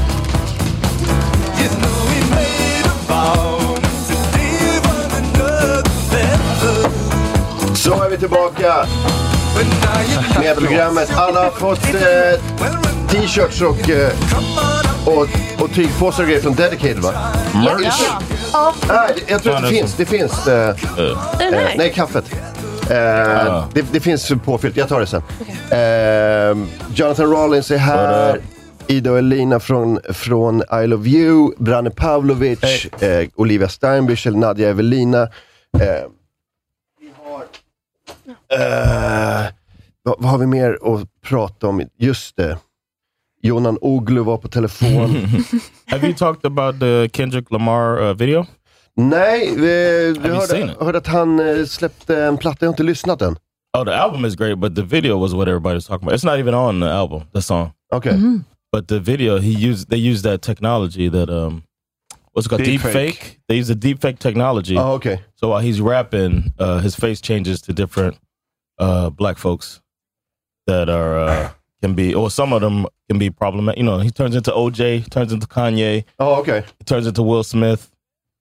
You know we made a vow to live on another level. Så är vi tillbaka med programmet. Alla har fått eh, t-shirts och, eh, och, och tygpåsar och grejer från Dedicated, va? Ja. Ja. Nej, jag tror att det finns. Det finns eh, eh, nej, kaffet. Eh, det, det finns påfyllt. Jag tar det sen. Eh, Jonathan Rollins är här. Ida och Elina från, från I Love You. Branne Pavlovic. Eh, Olivia Steinbichel. Nadia Evelina. Eh, Uh, vad, vad har vi mer att prata om? Just det. Jonan Oglu var på telefon. Have you talked about the Kendrick Lamar uh, video? Nej, vi, vi hörde, hörde att han uh, släppte en platta. Jag har inte lyssnat än. Oh, the album is great, but the video was what everybody's talking about. It's not even on the album, the song. Okay. Mm-hmm. But the video, he used they used that technology that um what's it called? Deep, deep fake. fake. They use the deep fake technology. Oh, okay. So while he's rapping, uh, his face changes to different uh, black folks that are uh, can be, or some of them can be problematic. You know, he turns into O J, turns into Kanye. Oh, okay. He turns into Will Smith.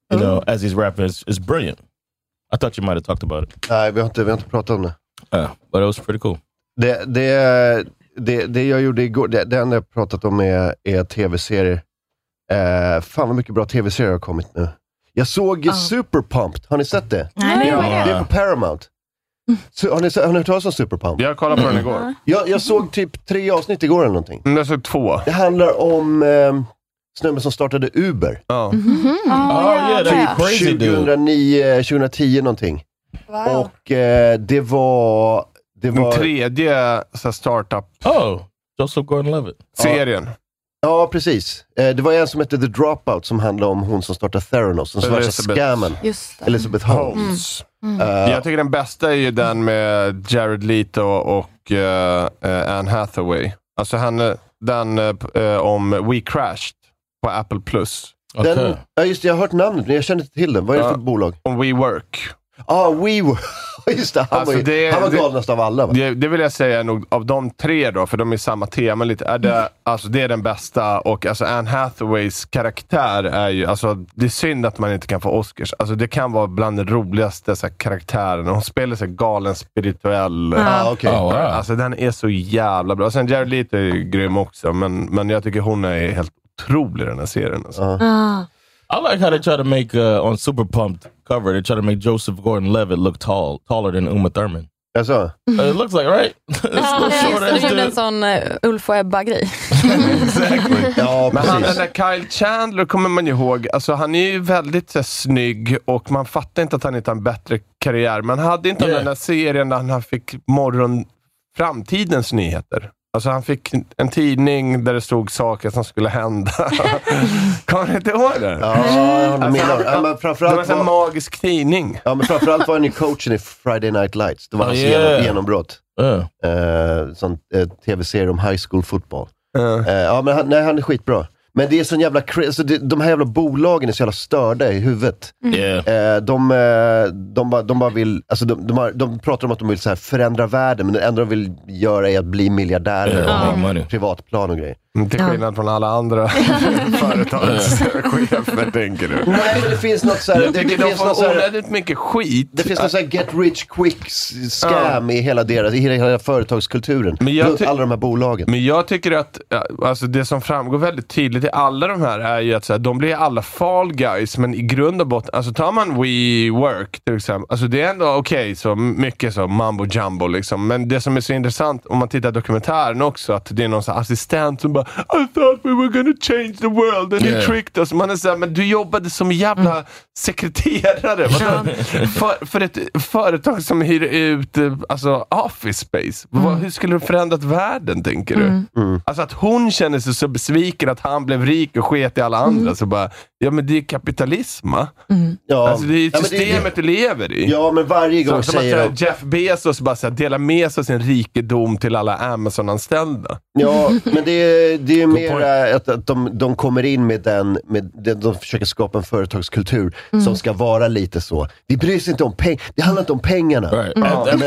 you know, as he's rapping is, is brilliant. I thought you might have talked about it. Nej, vi har inte, vi har inte pratat om det. Yeah, but it was pretty cool. Det, det, det, det jag gjorde igår, det, det enda jag pratat om är, är tv-serier. Uh, fan vad mycket bra tv-serier har kommit nu. Jag såg oh. Superpumped, har ni sett det? Nej, ja, det är på Paramount. Så, har, ni, har ni hört talas om Superpumped? Jag kollade på den igår. Jag, jag såg typ tre avsnitt igår eller någonting. Jag såg två. Det handlar om um, snubben som startade Uber. Ja. Mm-hmm. Oh, yeah, typ crazy, tjugohundraniio tjugohundratio någonting. Wow. Och uh, det var... Det var... Den tredje så startup. Oh, Joseph Gordon-Levitt. Serien. Ja, precis. Eh, det var en som hette The Dropout som handlade om hon som startade Theranos. Som svarade scammen. Elizabeth Holmes. Mm. Mm. Uh, jag tycker den bästa är ju den med Jared Leto och uh, uh, Anne Hathaway. Alltså henne, den uh, om We Crashed på Apple Plus. Den, okay. Ja just det, jag har hört namnet men jag känner inte till den. Vad är det för uh, bolag? Om WeWork. Ja, ah, WeWork. Just det, han, alltså var, det, han var galnast av alla. Va? Det, det vill jag säga nog av de tre då, för de är samma tema lite. Är det, mm. alltså, det är den bästa, och alltså, Anne Hathaways karaktär är ju, alltså, det är synd att man inte kan få Oscars. Alltså, det kan vara bland de roligaste så här, karaktärerna. Hon spelar sig galen spirituell. Ah, okay. oh, wow. Alltså den är så jävla bra. Sen Jared Leto är ju grym också, men, men jag tycker hon är helt otrolig den här serien. Alltså. Uh. Ah. I like how they try to make, uh, on Super Pumped cover, they try to make Joseph Gordon-Levitt look tall, taller than Uma Thurman. That's all. Uh, it looks like, right? Ja, de gjorde en sån uh, Ulf och Ebba-grej. Exactly. Ja, men han, den där Kyle Chandler kommer man ju ihåg. Alltså, han är ju väldigt så, snygg, och man fattar inte att han inte har en bättre karriär. Man hade inte yeah. den där serien där han fick morgon framtidens nyheter. Alltså han fick en tidning där det stod saker som skulle hända. Kan du inte ihåg det? Ja, jag håller med. Alltså, ja, men framförallt det var en var, magisk tidning. Ja, men framförallt var han ju coachen i Friday Night Lights. Det var hans oh, yeah. genombrott. Uh. Uh, sån uh, tv-serie om high school football. Uh. Uh, ja, men han, nej, han är skitbra. Men det är sån jävla cra- alltså det, de här jävla bolagen är så jävla störda i huvudet. Yeah. Eh, de, eh, de, bara, de bara vill, alltså de, de, har, de pratar om att de vill så här förändra världen, men det enda de vill göra är att bli miljardärer yeah. och privatplan och grejer. Till skillnad från alla andra företagschefer, tänker du? Nej, det finns något så här, jag det, tycker det de finns får något så här, onödigt mycket skit. Det finns något så här get rich quick scam uh. i hela deras, i hela, hela företagskulturen. Men jag ty- alla de här bolagen. Men jag tycker att alltså, det som framgår väldigt tydligt i alla de här är ju att så här, de blir alla fall guys, men i grund och botten, alltså tar man WeWork till exempel, alltså det är ändå okej, okay, så mycket så mambo jumbo liksom, men det som är så intressant om man tittar dokumentären också, att det är någon så här assistent som bara I thought we were gonna change the world and yeah. he tricked us. Man är så här, men du jobbade som jävla mm. sekreterare för, för ett företag som hyr ut alltså office space. Mm. Hur skulle det förändrat världen, tänker du? Mm. Mm. Alltså att hon känner sig så besviken att han blev rik och sket i alla andra, mm. så bara, ja men det är kapitalism, va? Mm. Ja. Alltså det är ja, systemet det, du lever i. Ja, men varje gång så, säger att, de... Jeff Bezos bara så här, delar med sig sin rikedom till alla Amazon-anställda. Ja, men det är, det är mer att, att de, de kommer in med den, med den, de försöker skapa en företagskultur mm. som ska vara lite så. Vi bryr sig inte om pengar, det handlar inte om pengarna. Right. Ja, men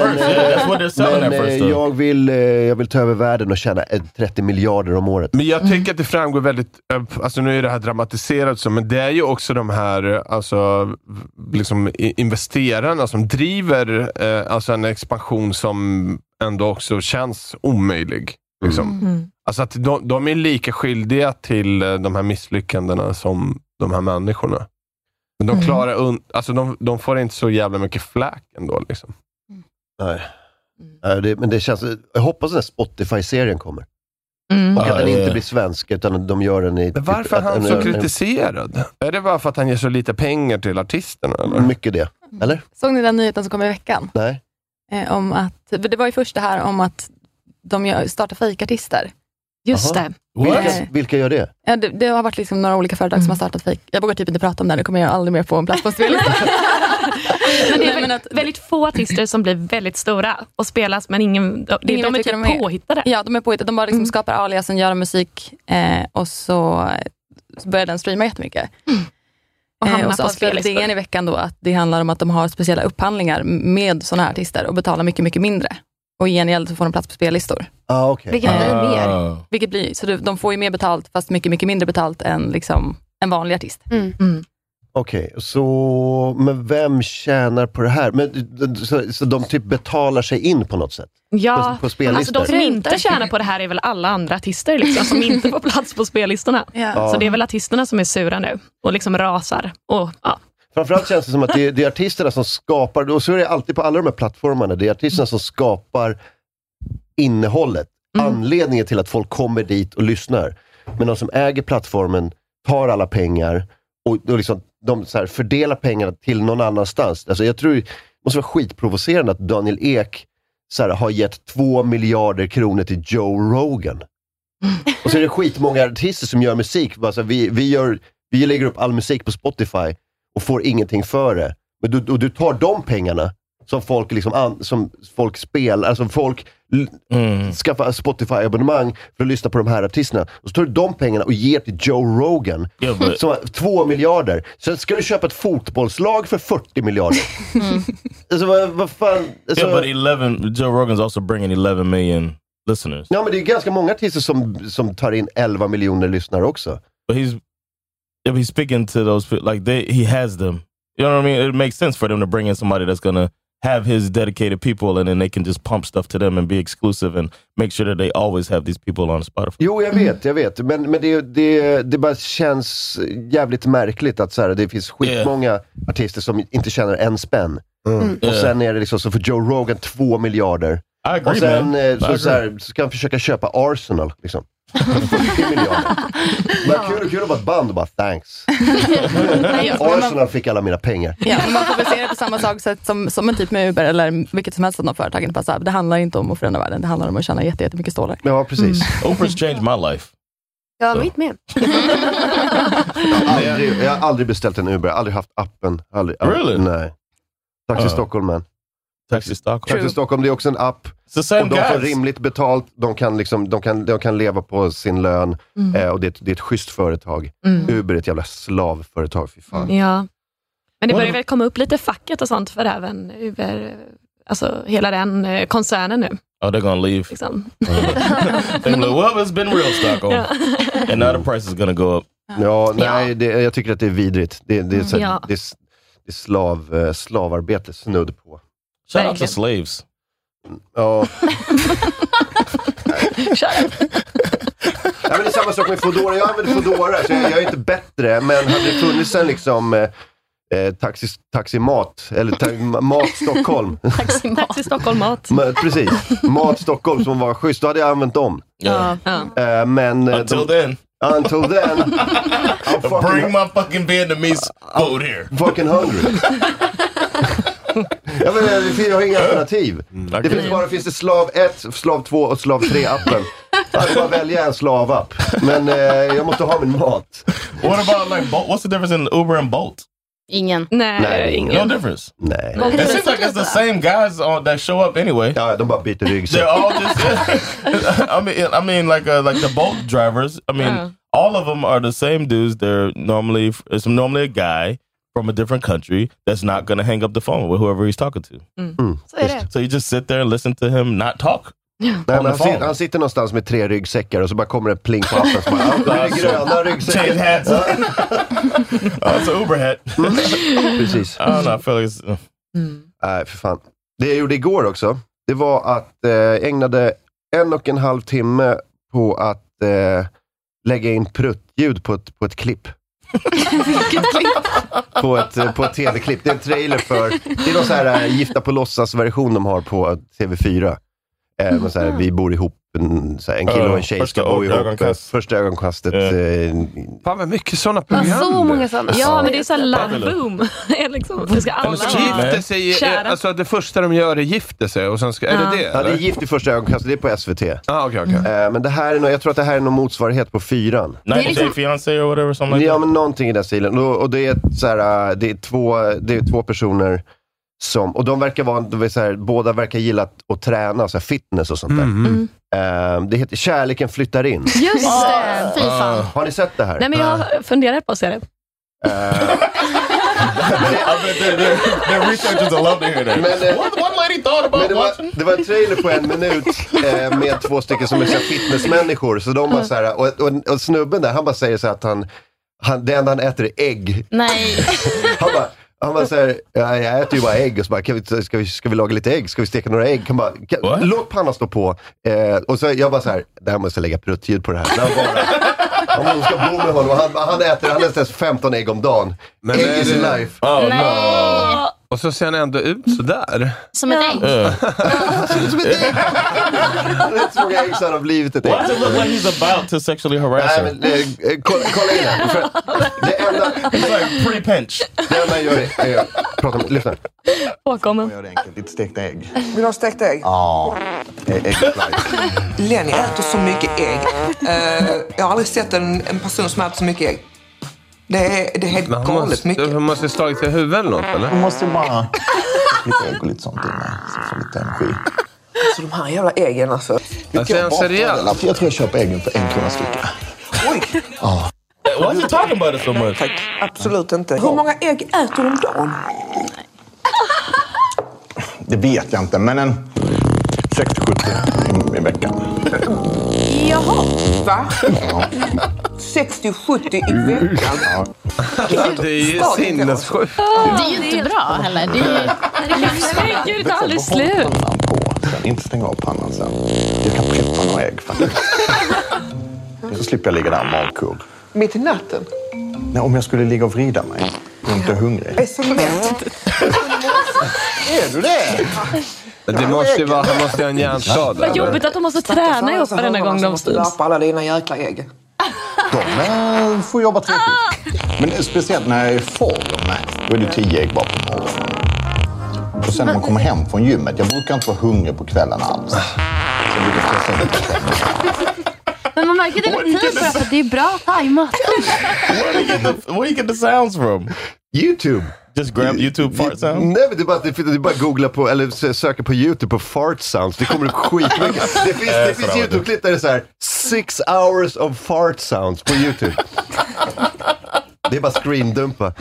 men äh, jag, vill, äh, jag vill ta över världen och tjäna trettio miljarder om året. Men jag tycker mm. att det framgår väldigt, alltså nu är det här dramatiserat så, men det är ju också de här alltså, liksom investerarna som driver eh, alltså en expansion som ändå också känns omöjlig. Liksom. Mm. Alltså att de, de är lika skyldiga till de här misslyckandena som de här människorna. Men de klarar un- alltså de, de får inte så jävla mycket flack ändå liksom. Mm. Nej. Nej det, men det känns, jag hoppas att den Spotify-serien kommer. Mm. Och att den inte blir svensk, utan de gör den i... Men varför är han så en, kritiserad? Är det bara för att han ger så lite pengar till artisterna? Eller? Mycket det, eller? Såg ni den nyheten som kom i veckan? Nej. Eh, om att, det var ju först det här om att de startar fejkartister. Just Aha. det. Vilka, vilka gör det? Ja, det? Det har varit liksom några olika företag mm. som har startat fejk. Jag vågar typ inte prata om det, det kommer jag aldrig mer få en plats på spellistan. Men det är väldigt, att, väldigt få artister som blir väldigt stora och spelas, men ingen, de, ingen de är typ de är. påhittade. Ja, de är påhittade. De bara liksom mm. skapar aliasen, gör musik eh, och så, så börjar den streama jättemycket. Mm. Och, eh, och så avslöjade D N i veckan då att det handlar om att de har speciella upphandlingar med sådana här artister och betalar mycket, mycket mindre. Och i gengäld så får de plats på spellistor. Ah, okay. Vilket blir ah. mer. Vilket blir, så de får ju mer betalt, fast mycket, mycket mindre betalt än liksom en vanlig artist. Mm. Mm. Okej, okay, så men vem tjänar på det här? Men, så, så de typ betalar sig in på något sätt? Ja, på, på alltså de som inte tjänar på det här är väl alla andra artister liksom, som inte får plats på spellistorna. Ja. Så det är väl artisterna som är sura nu och liksom rasar. Och, ja. Framförallt känns det som att det är, det är artisterna som skapar, och så är det alltid på alla de här plattformarna, det är artisterna som skapar innehållet, mm. anledningen till att folk kommer dit och lyssnar. Men de som äger plattformen tar alla pengar och, och liksom, de så här fördelar pengarna till någon annanstans. Alltså jag tror det måste vara skitprovocerande att Daniel Ek så här, har gett två miljarder kronor till Joe Rogan. Mm. Och så är det skitmånga artister som gör musik. Alltså, vi, vi, gör, vi lägger upp all musik på Spotify och får ingenting för det. Men du, och du tar de pengarna som folk liksom an, som folk spelar, alltså folk mm. skaffar Spotify-abonnemang för att lyssna på de här artisterna. Och så tar du de pengarna och ger till Joe Rogan. Yeah, but... som två miljarder. Sen ska du köpa ett fotbollslag för fyrtio miljarder. Mm. Alltså vad, vad fan... Alltså... Yeah, but eleven, Joe Rogan's also bringing eleven million listeners. Ja, men det är ganska många artister som, som tar in elva miljoner lyssnare också. But he's, if he's speaking to those, like they, he has them. You know what I mean? It makes sense for them to bring in somebody that's gonna have his dedicated people, and then they can just pump stuff to them and be exclusive and make sure that they always have these people on Spotify. Jo, jag vet, jag vet. Men, men det, det, det bara känns jävligt märkligt att så här, det finns skitmånga yeah. artister som inte tjänar en spänn. Mm. Och sen är det liksom så för Joe Rogan två miljarder. I agree, och sen man. så, så, här, så kan han försöka köpa Arsenal liksom. fyrtio miljarder. Men kul, kul att vara ett band och bara thanks. Arsenal fick alla mina pengar. Ja, men man får väl se det på samma sak sätt som, som en typ med Uber eller vilket som helst av de företagen. Det handlar inte om att förändra världen, det handlar om att tjäna jätte, jättemycket stålar. Ja, precis. Mm. Uber's changed my life. Ja, mitt med. aldrig, jag har aldrig beställt en Uber, jag har aldrig haft appen. Aldrig, aldrig, really? Nej. Taxi uh. Stockholm, man. Taxi Stockholm. Taxi Stockholm, det är också en app. Och de guys. får rimligt betalt. De kan, liksom, de kan, de kan leva på sin lön. Mm. Eh, och det är, ett, det är ett schysst företag. Mm. Uber är ett jävla slavföretag, fy fan. Ja. Men det börjar väl komma upp lite facket och sånt för även Uber, alltså hela den eh, koncernen nu. Oh, they're gonna leave. Liksom. They're like, well, it's been real Stockholm. Yeah. And now the price is gonna go up. Ja, nej, ja. Det, jag tycker att det är vidrigt. Det, det, är, så, ja. det, är, det är slav, slavarbete snudd på. Shout out to slaves. Ja. Ja, men det är samma sak med Foodora. Jag använder Foodora, så jag, jag är inte bättre. Men hade det funnits en liksom eh, taxi, taximat eller ta, Mat Stockholm. Taxi, taxi Stockholm mat. Men, precis. Mat Stockholm som var schysst, då hade jag använt dem. Ja. Ja. Eh, men until de, then. Until then. Fucking, bring my fucking Vietnamese food here. Fucking hungry. Ja, men jag har inga alternativ. Mm. Det finns bara finns det slav ett, slav två och slav tre appen. Jag kan bara välja en slavapp. Men eh, jag måste ha min mat. What about like Bolt? What's the difference in Uber and Bolt? Ingen. Nej, Nej ingen. No difference. Nej. It seems like it's the same guys on, that show up anyway. Ja, de bara byter ryggsäck. They're all just I mean I mean like uh, like the Bolt drivers. I mean uh. all of them are the same dudes. They're normally it's normally a guy from a different country that's not going to hang up the phone with whoever he's talking to. Mm. Mm. Så är det. So you just sit there and listen to him not talk. Nej, men han, sitter, han sitter någonstans med tre ryggsäckar och så bara kommer det pling på appen. Så bara, det är gröna ryggsäckar. Chain hats. Oh, it's an Uber hat. Mm. Precis. I don't know, I feel like it's... Mm. Nej, för fan. Det jag gjorde igår också, det var att eh, ägnade en och en halv timme på att eh, lägga in pruttljud på ett, på ett klipp. Vilket klipp? På ett, på ett tv-klipp. Det är en trailer för... Det är någon så här äh, Gifta på låtsas-version de har på T V fyra. Eh, så här, vi bor ihop, en, så här, en kille och en tjej ska bo ihop. Ögonkast. Första ögonkastet. Yeah. Eh, Fan vad mycket sådana program. Så många sådana. Ja, men det är så här love boom. liksom, det ska alla gifta sig, alltså det första de gör är gifta sig och sen ska, är ja. det det? Ja, det är Gift i första ögonkastet, det är på S V T. Ah, okay, okay. Eh, men det här är nog, jag tror att det här är någon motsvarighet på fyran. Nej, det är fiancé eller whatever, something like ja, men någonting i den stilen. Och, och det är så här, det är två, det är två personer som, och de verkar vara, de så här, båda verkar gilla att, att träna, så här, fitness och sånt där. Mm. Uh, det heter Kärleken flyttar in. Just det, fy fan. Uh, har ni sett det här? Nej, men jag funderar på att se det. Uh, the researchers love to hear that. Men, uh, one lady thought about det, var, det var en trailer på en minut uh, med två stycken som är så här fitnessmänniskor. Så de var så här, och, och, och snubben där, han bara säger så här att han han, det enda han äter är ägg. Nej. Han bara, han bara såhär, ja, jag äter ju bara ägg. Och så bara, kan vi, ska, vi, ska vi laga lite ägg? Ska vi steka några ägg? Han bara, kan, låt pannan stå på. Eh, och så jag bara såhär, där måste jag lägga pruttljud på det här. När han bara, han ska bo med honom. Han, han äter, han äter femton ägg om dagen. Men ägg is det... life. Oh, Nej. no. Och så ser han ändå ut sådär. Som ett ägg. Uh. Som ett ägg. Han äter så många ägg så han har blivit ett ägg. Why does it look like he's about to sexually harass her? Nej, men eh, kolla, kolla in här. För det enda... It's like pretty pinch. Det enda jag gör är... Jag pratar med... Lyssna. Påkommen. Jag gör det enkelt. Lite stekt ägg. Vill du ha stekt ägg? Ja. Ägg Lenny äter så mycket ägg. Uh, jag har aldrig sett en, en person som äter så mycket ägg. Det är, det är helt galet måste, mycket. Hon måste slagit sig i huvudet eller något, eller? Hon måste bara... lite ägg och lite sånt innan. Så får lite energi. Så de här jävla äggen alltså. Alltså är han seriös? Jag tror jag köper äggen för en krona stycka. Oj! Ja. Why is he talking about it so much? Tack. Absolut inte. Hur många ägg äter du om dagen? Det vet jag inte, men en sextio sjuttio i, i veckan. Jaha. Va? Ja. sextio sjuttio i veckan? Ja. Det är ju sinnessjukt. Det är ju inte bra heller. Det är ju... Gud, det tar aldrig slut. Sen, inte stänga av pannan sen. Jag kan preppa några ägg faktiskt. Så slipper jag ligga där magkurd. Mitt i natten? Nej, om jag skulle ligga och vrida mig. Jag är inte hungrig. Det är så lätt. Är du det? Men det måste ju vara, han måste ju ha en hjärnskada. Vad jobbigt att de måste träna ihop varenda gång de styrs. Lappa alla dina jäkla ägg. De äh, får jobba tillräckligt. Men speciellt när jag är i form, då är det tio ägg bara på morgonen. Och sen när man kommer hem från gymmet, jag brukar inte vara hungrig på kvällen alls. Så jag brukar stressa lite på kvällen. Men man märker det med tid för att det är bra tajmat. Where do you get the, where you get the sounds from? YouTube. Just grab YouTube fart sound? Nej, men det är bara, det är bara googla på, eller söka på YouTube på fart sounds. Det kommer upp skitmycket. Det finns, det finns YouTube-klipp där det är så här six hours of fart sounds på YouTube. Det är bara screendumpa.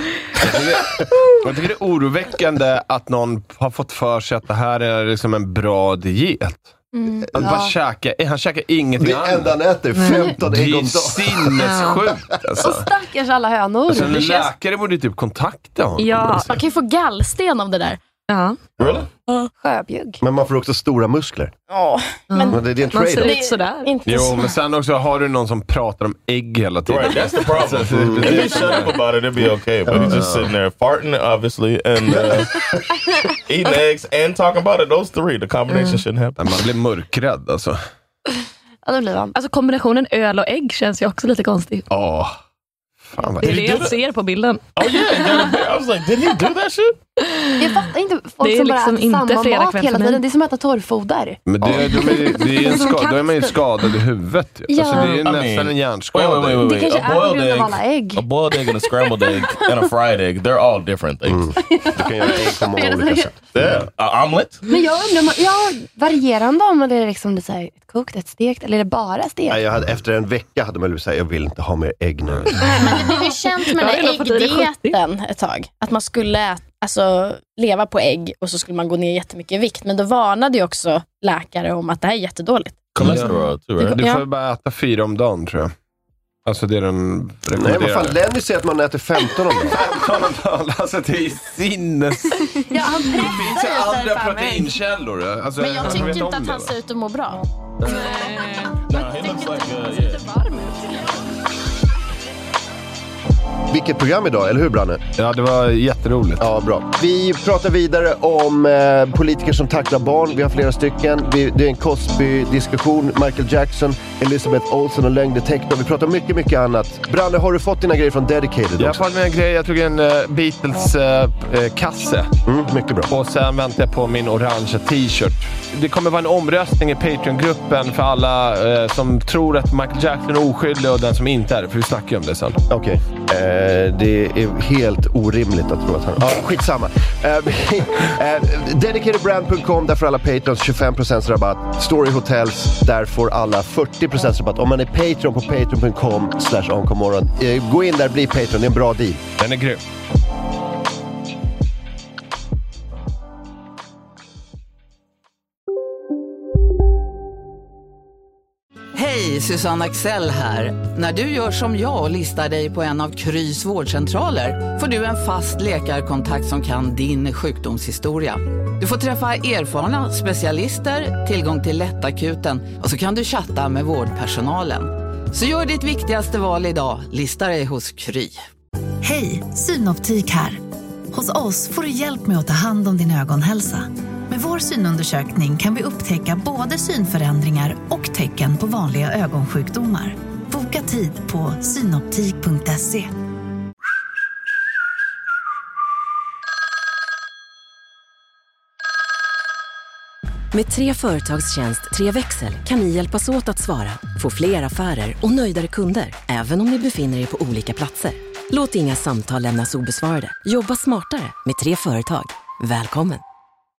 Jag tycker det är oroväckande att någon har fått för sig att det här är liksom en bra diet. Mm. Att bara käka, han käkar ingenting annat. Det enda han äter, femton ägg om dagen. Det är sinnessjukt alltså. Och stackars alla hönor. Alltså, en läkare borde typ kontakta honom. Ja, man kan ju få gallsten av det där. Ja. Really? Uh. Sjöbjugg. Men man får också stora muskler. Ja, men, men det är en man ser trade-off. ut sådär. Jo, men sen också har du någon som pratar om ägg hela tiden. Right, that's the problem. If you shut up about it, it'd be okay. But he's just sitting there farting, obviously, and uh, eating eggs and talking about it. Those three, the combination mm. shouldn't happen. Man blir mörkrädd alltså. Ja, det blir man. Alltså kombinationen öl och ägg känns ju också lite konstigt. Ja. Oh. Fan, det är det jag ser på bilden. Oh yeah, I was like, did he do that shit? Jag fattar inte folk det är som liksom bara inte äter samma mat hela tiden. Det är som att äta torrfoder. Men det, de är, det är en skada, då är man ju skadad i huvudet. Ja. Alltså, det är ju I nästan mean, en hjärnskada. Wait, wait, wait, wait. Det kanske A är på boiled grund av egg, alla ägg. a boiled egg and a scrambled egg and a fried egg, they're all different things. Mm. Du kan göra ägg på många olika sätt. Yeah, a omelet. Men jag undrar, ja, varierande om det är liksom det så här, ett kokt, ett stekt, eller är det bara stekt? Nej, jag hade, efter en vecka hade man väl sagt, jag vill inte ha mer ägg nu. Men det blev ju känt med den här äggdieten ett tag. Att man skulle alltså, leva på ägg och så skulle man gå ner jättemycket i vikt. Men då varnade ju också läkare om att det här är jättedåligt. Cholesterol, too, right? Du får Ja. bara äta fyra om dagen, tror jag. Alltså det är den Nej, vad fan, Lenny säger att man äter femton om dagen. femton om dagen, alltså det är sinnes... Ja, han Det finns ju pressar andra ju fan mig. proteinkällor. Alltså, Men jag vet tycker inte om att det, han va? ser ut att må bra. No, he looks like, uh, yeah. Vilket program idag, eller hur Branne? Ja, det var jätteroligt. Ja, bra. Vi pratar vidare om eh, politiker som tacklar barn. Vi har flera stycken. Vi, det är en Cosby-diskussion. Michael Jackson, Elizabeth Olsen och lögndetektor. Vi pratar mycket, mycket annat. Branne, har du fått dina grejer från Dedicated också? Jag har fått mina grejer. Jag tog en uh, Beatles-kasse. Uh, mm, mycket bra. Och sen väntar jag på min orangea t-shirt. Det kommer vara en omröstning i Patreon-gruppen för alla uh, som tror att Michael Jackson är oskyldig och den som inte är. För vi snackar ju om det sen. Okej. Okay. Uh, det är helt orimligt att tro att han... Ja, ah, skitsamma. Uh, uh, dedicated brand punkt com, där får alla Patrons tjugofem procent rabatt. Story Hotels, där får alla fyrtio procent rabatt. Om man är Patreon på patreon punkt com slash onkomorron. Uh, gå in där, bli Patreon. Det är en bra deal. Den är grym. Hej, Hej, Susanne Axel här. När du gör som jag och listar dig på en av Krys vårdcentraler får du en fast läkarkontakt som kan din sjukdomshistoria. Du får träffa erfarna specialister, tillgång till lättakuten och så kan du chatta med vårdpersonalen. Så gör ditt viktigaste val idag, lista dig hos Kry. Hej, Synoptik här. Hos oss får du hjälp med att ta hand om din ögonhälsa. Med vår synundersökning kan vi upptäcka både synförändringar och tecken på vanliga ögonsjukdomar. Boka tid på synoptik punkt se. Med Tre Företagstjänst, Tre Växel kan ni hjälpas åt att svara, få fler affärer och nöjdare kunder, även om ni befinner er på olika platser. Låt inga samtal lämnas obesvarade. Jobba smartare med Tre Företag. Välkommen!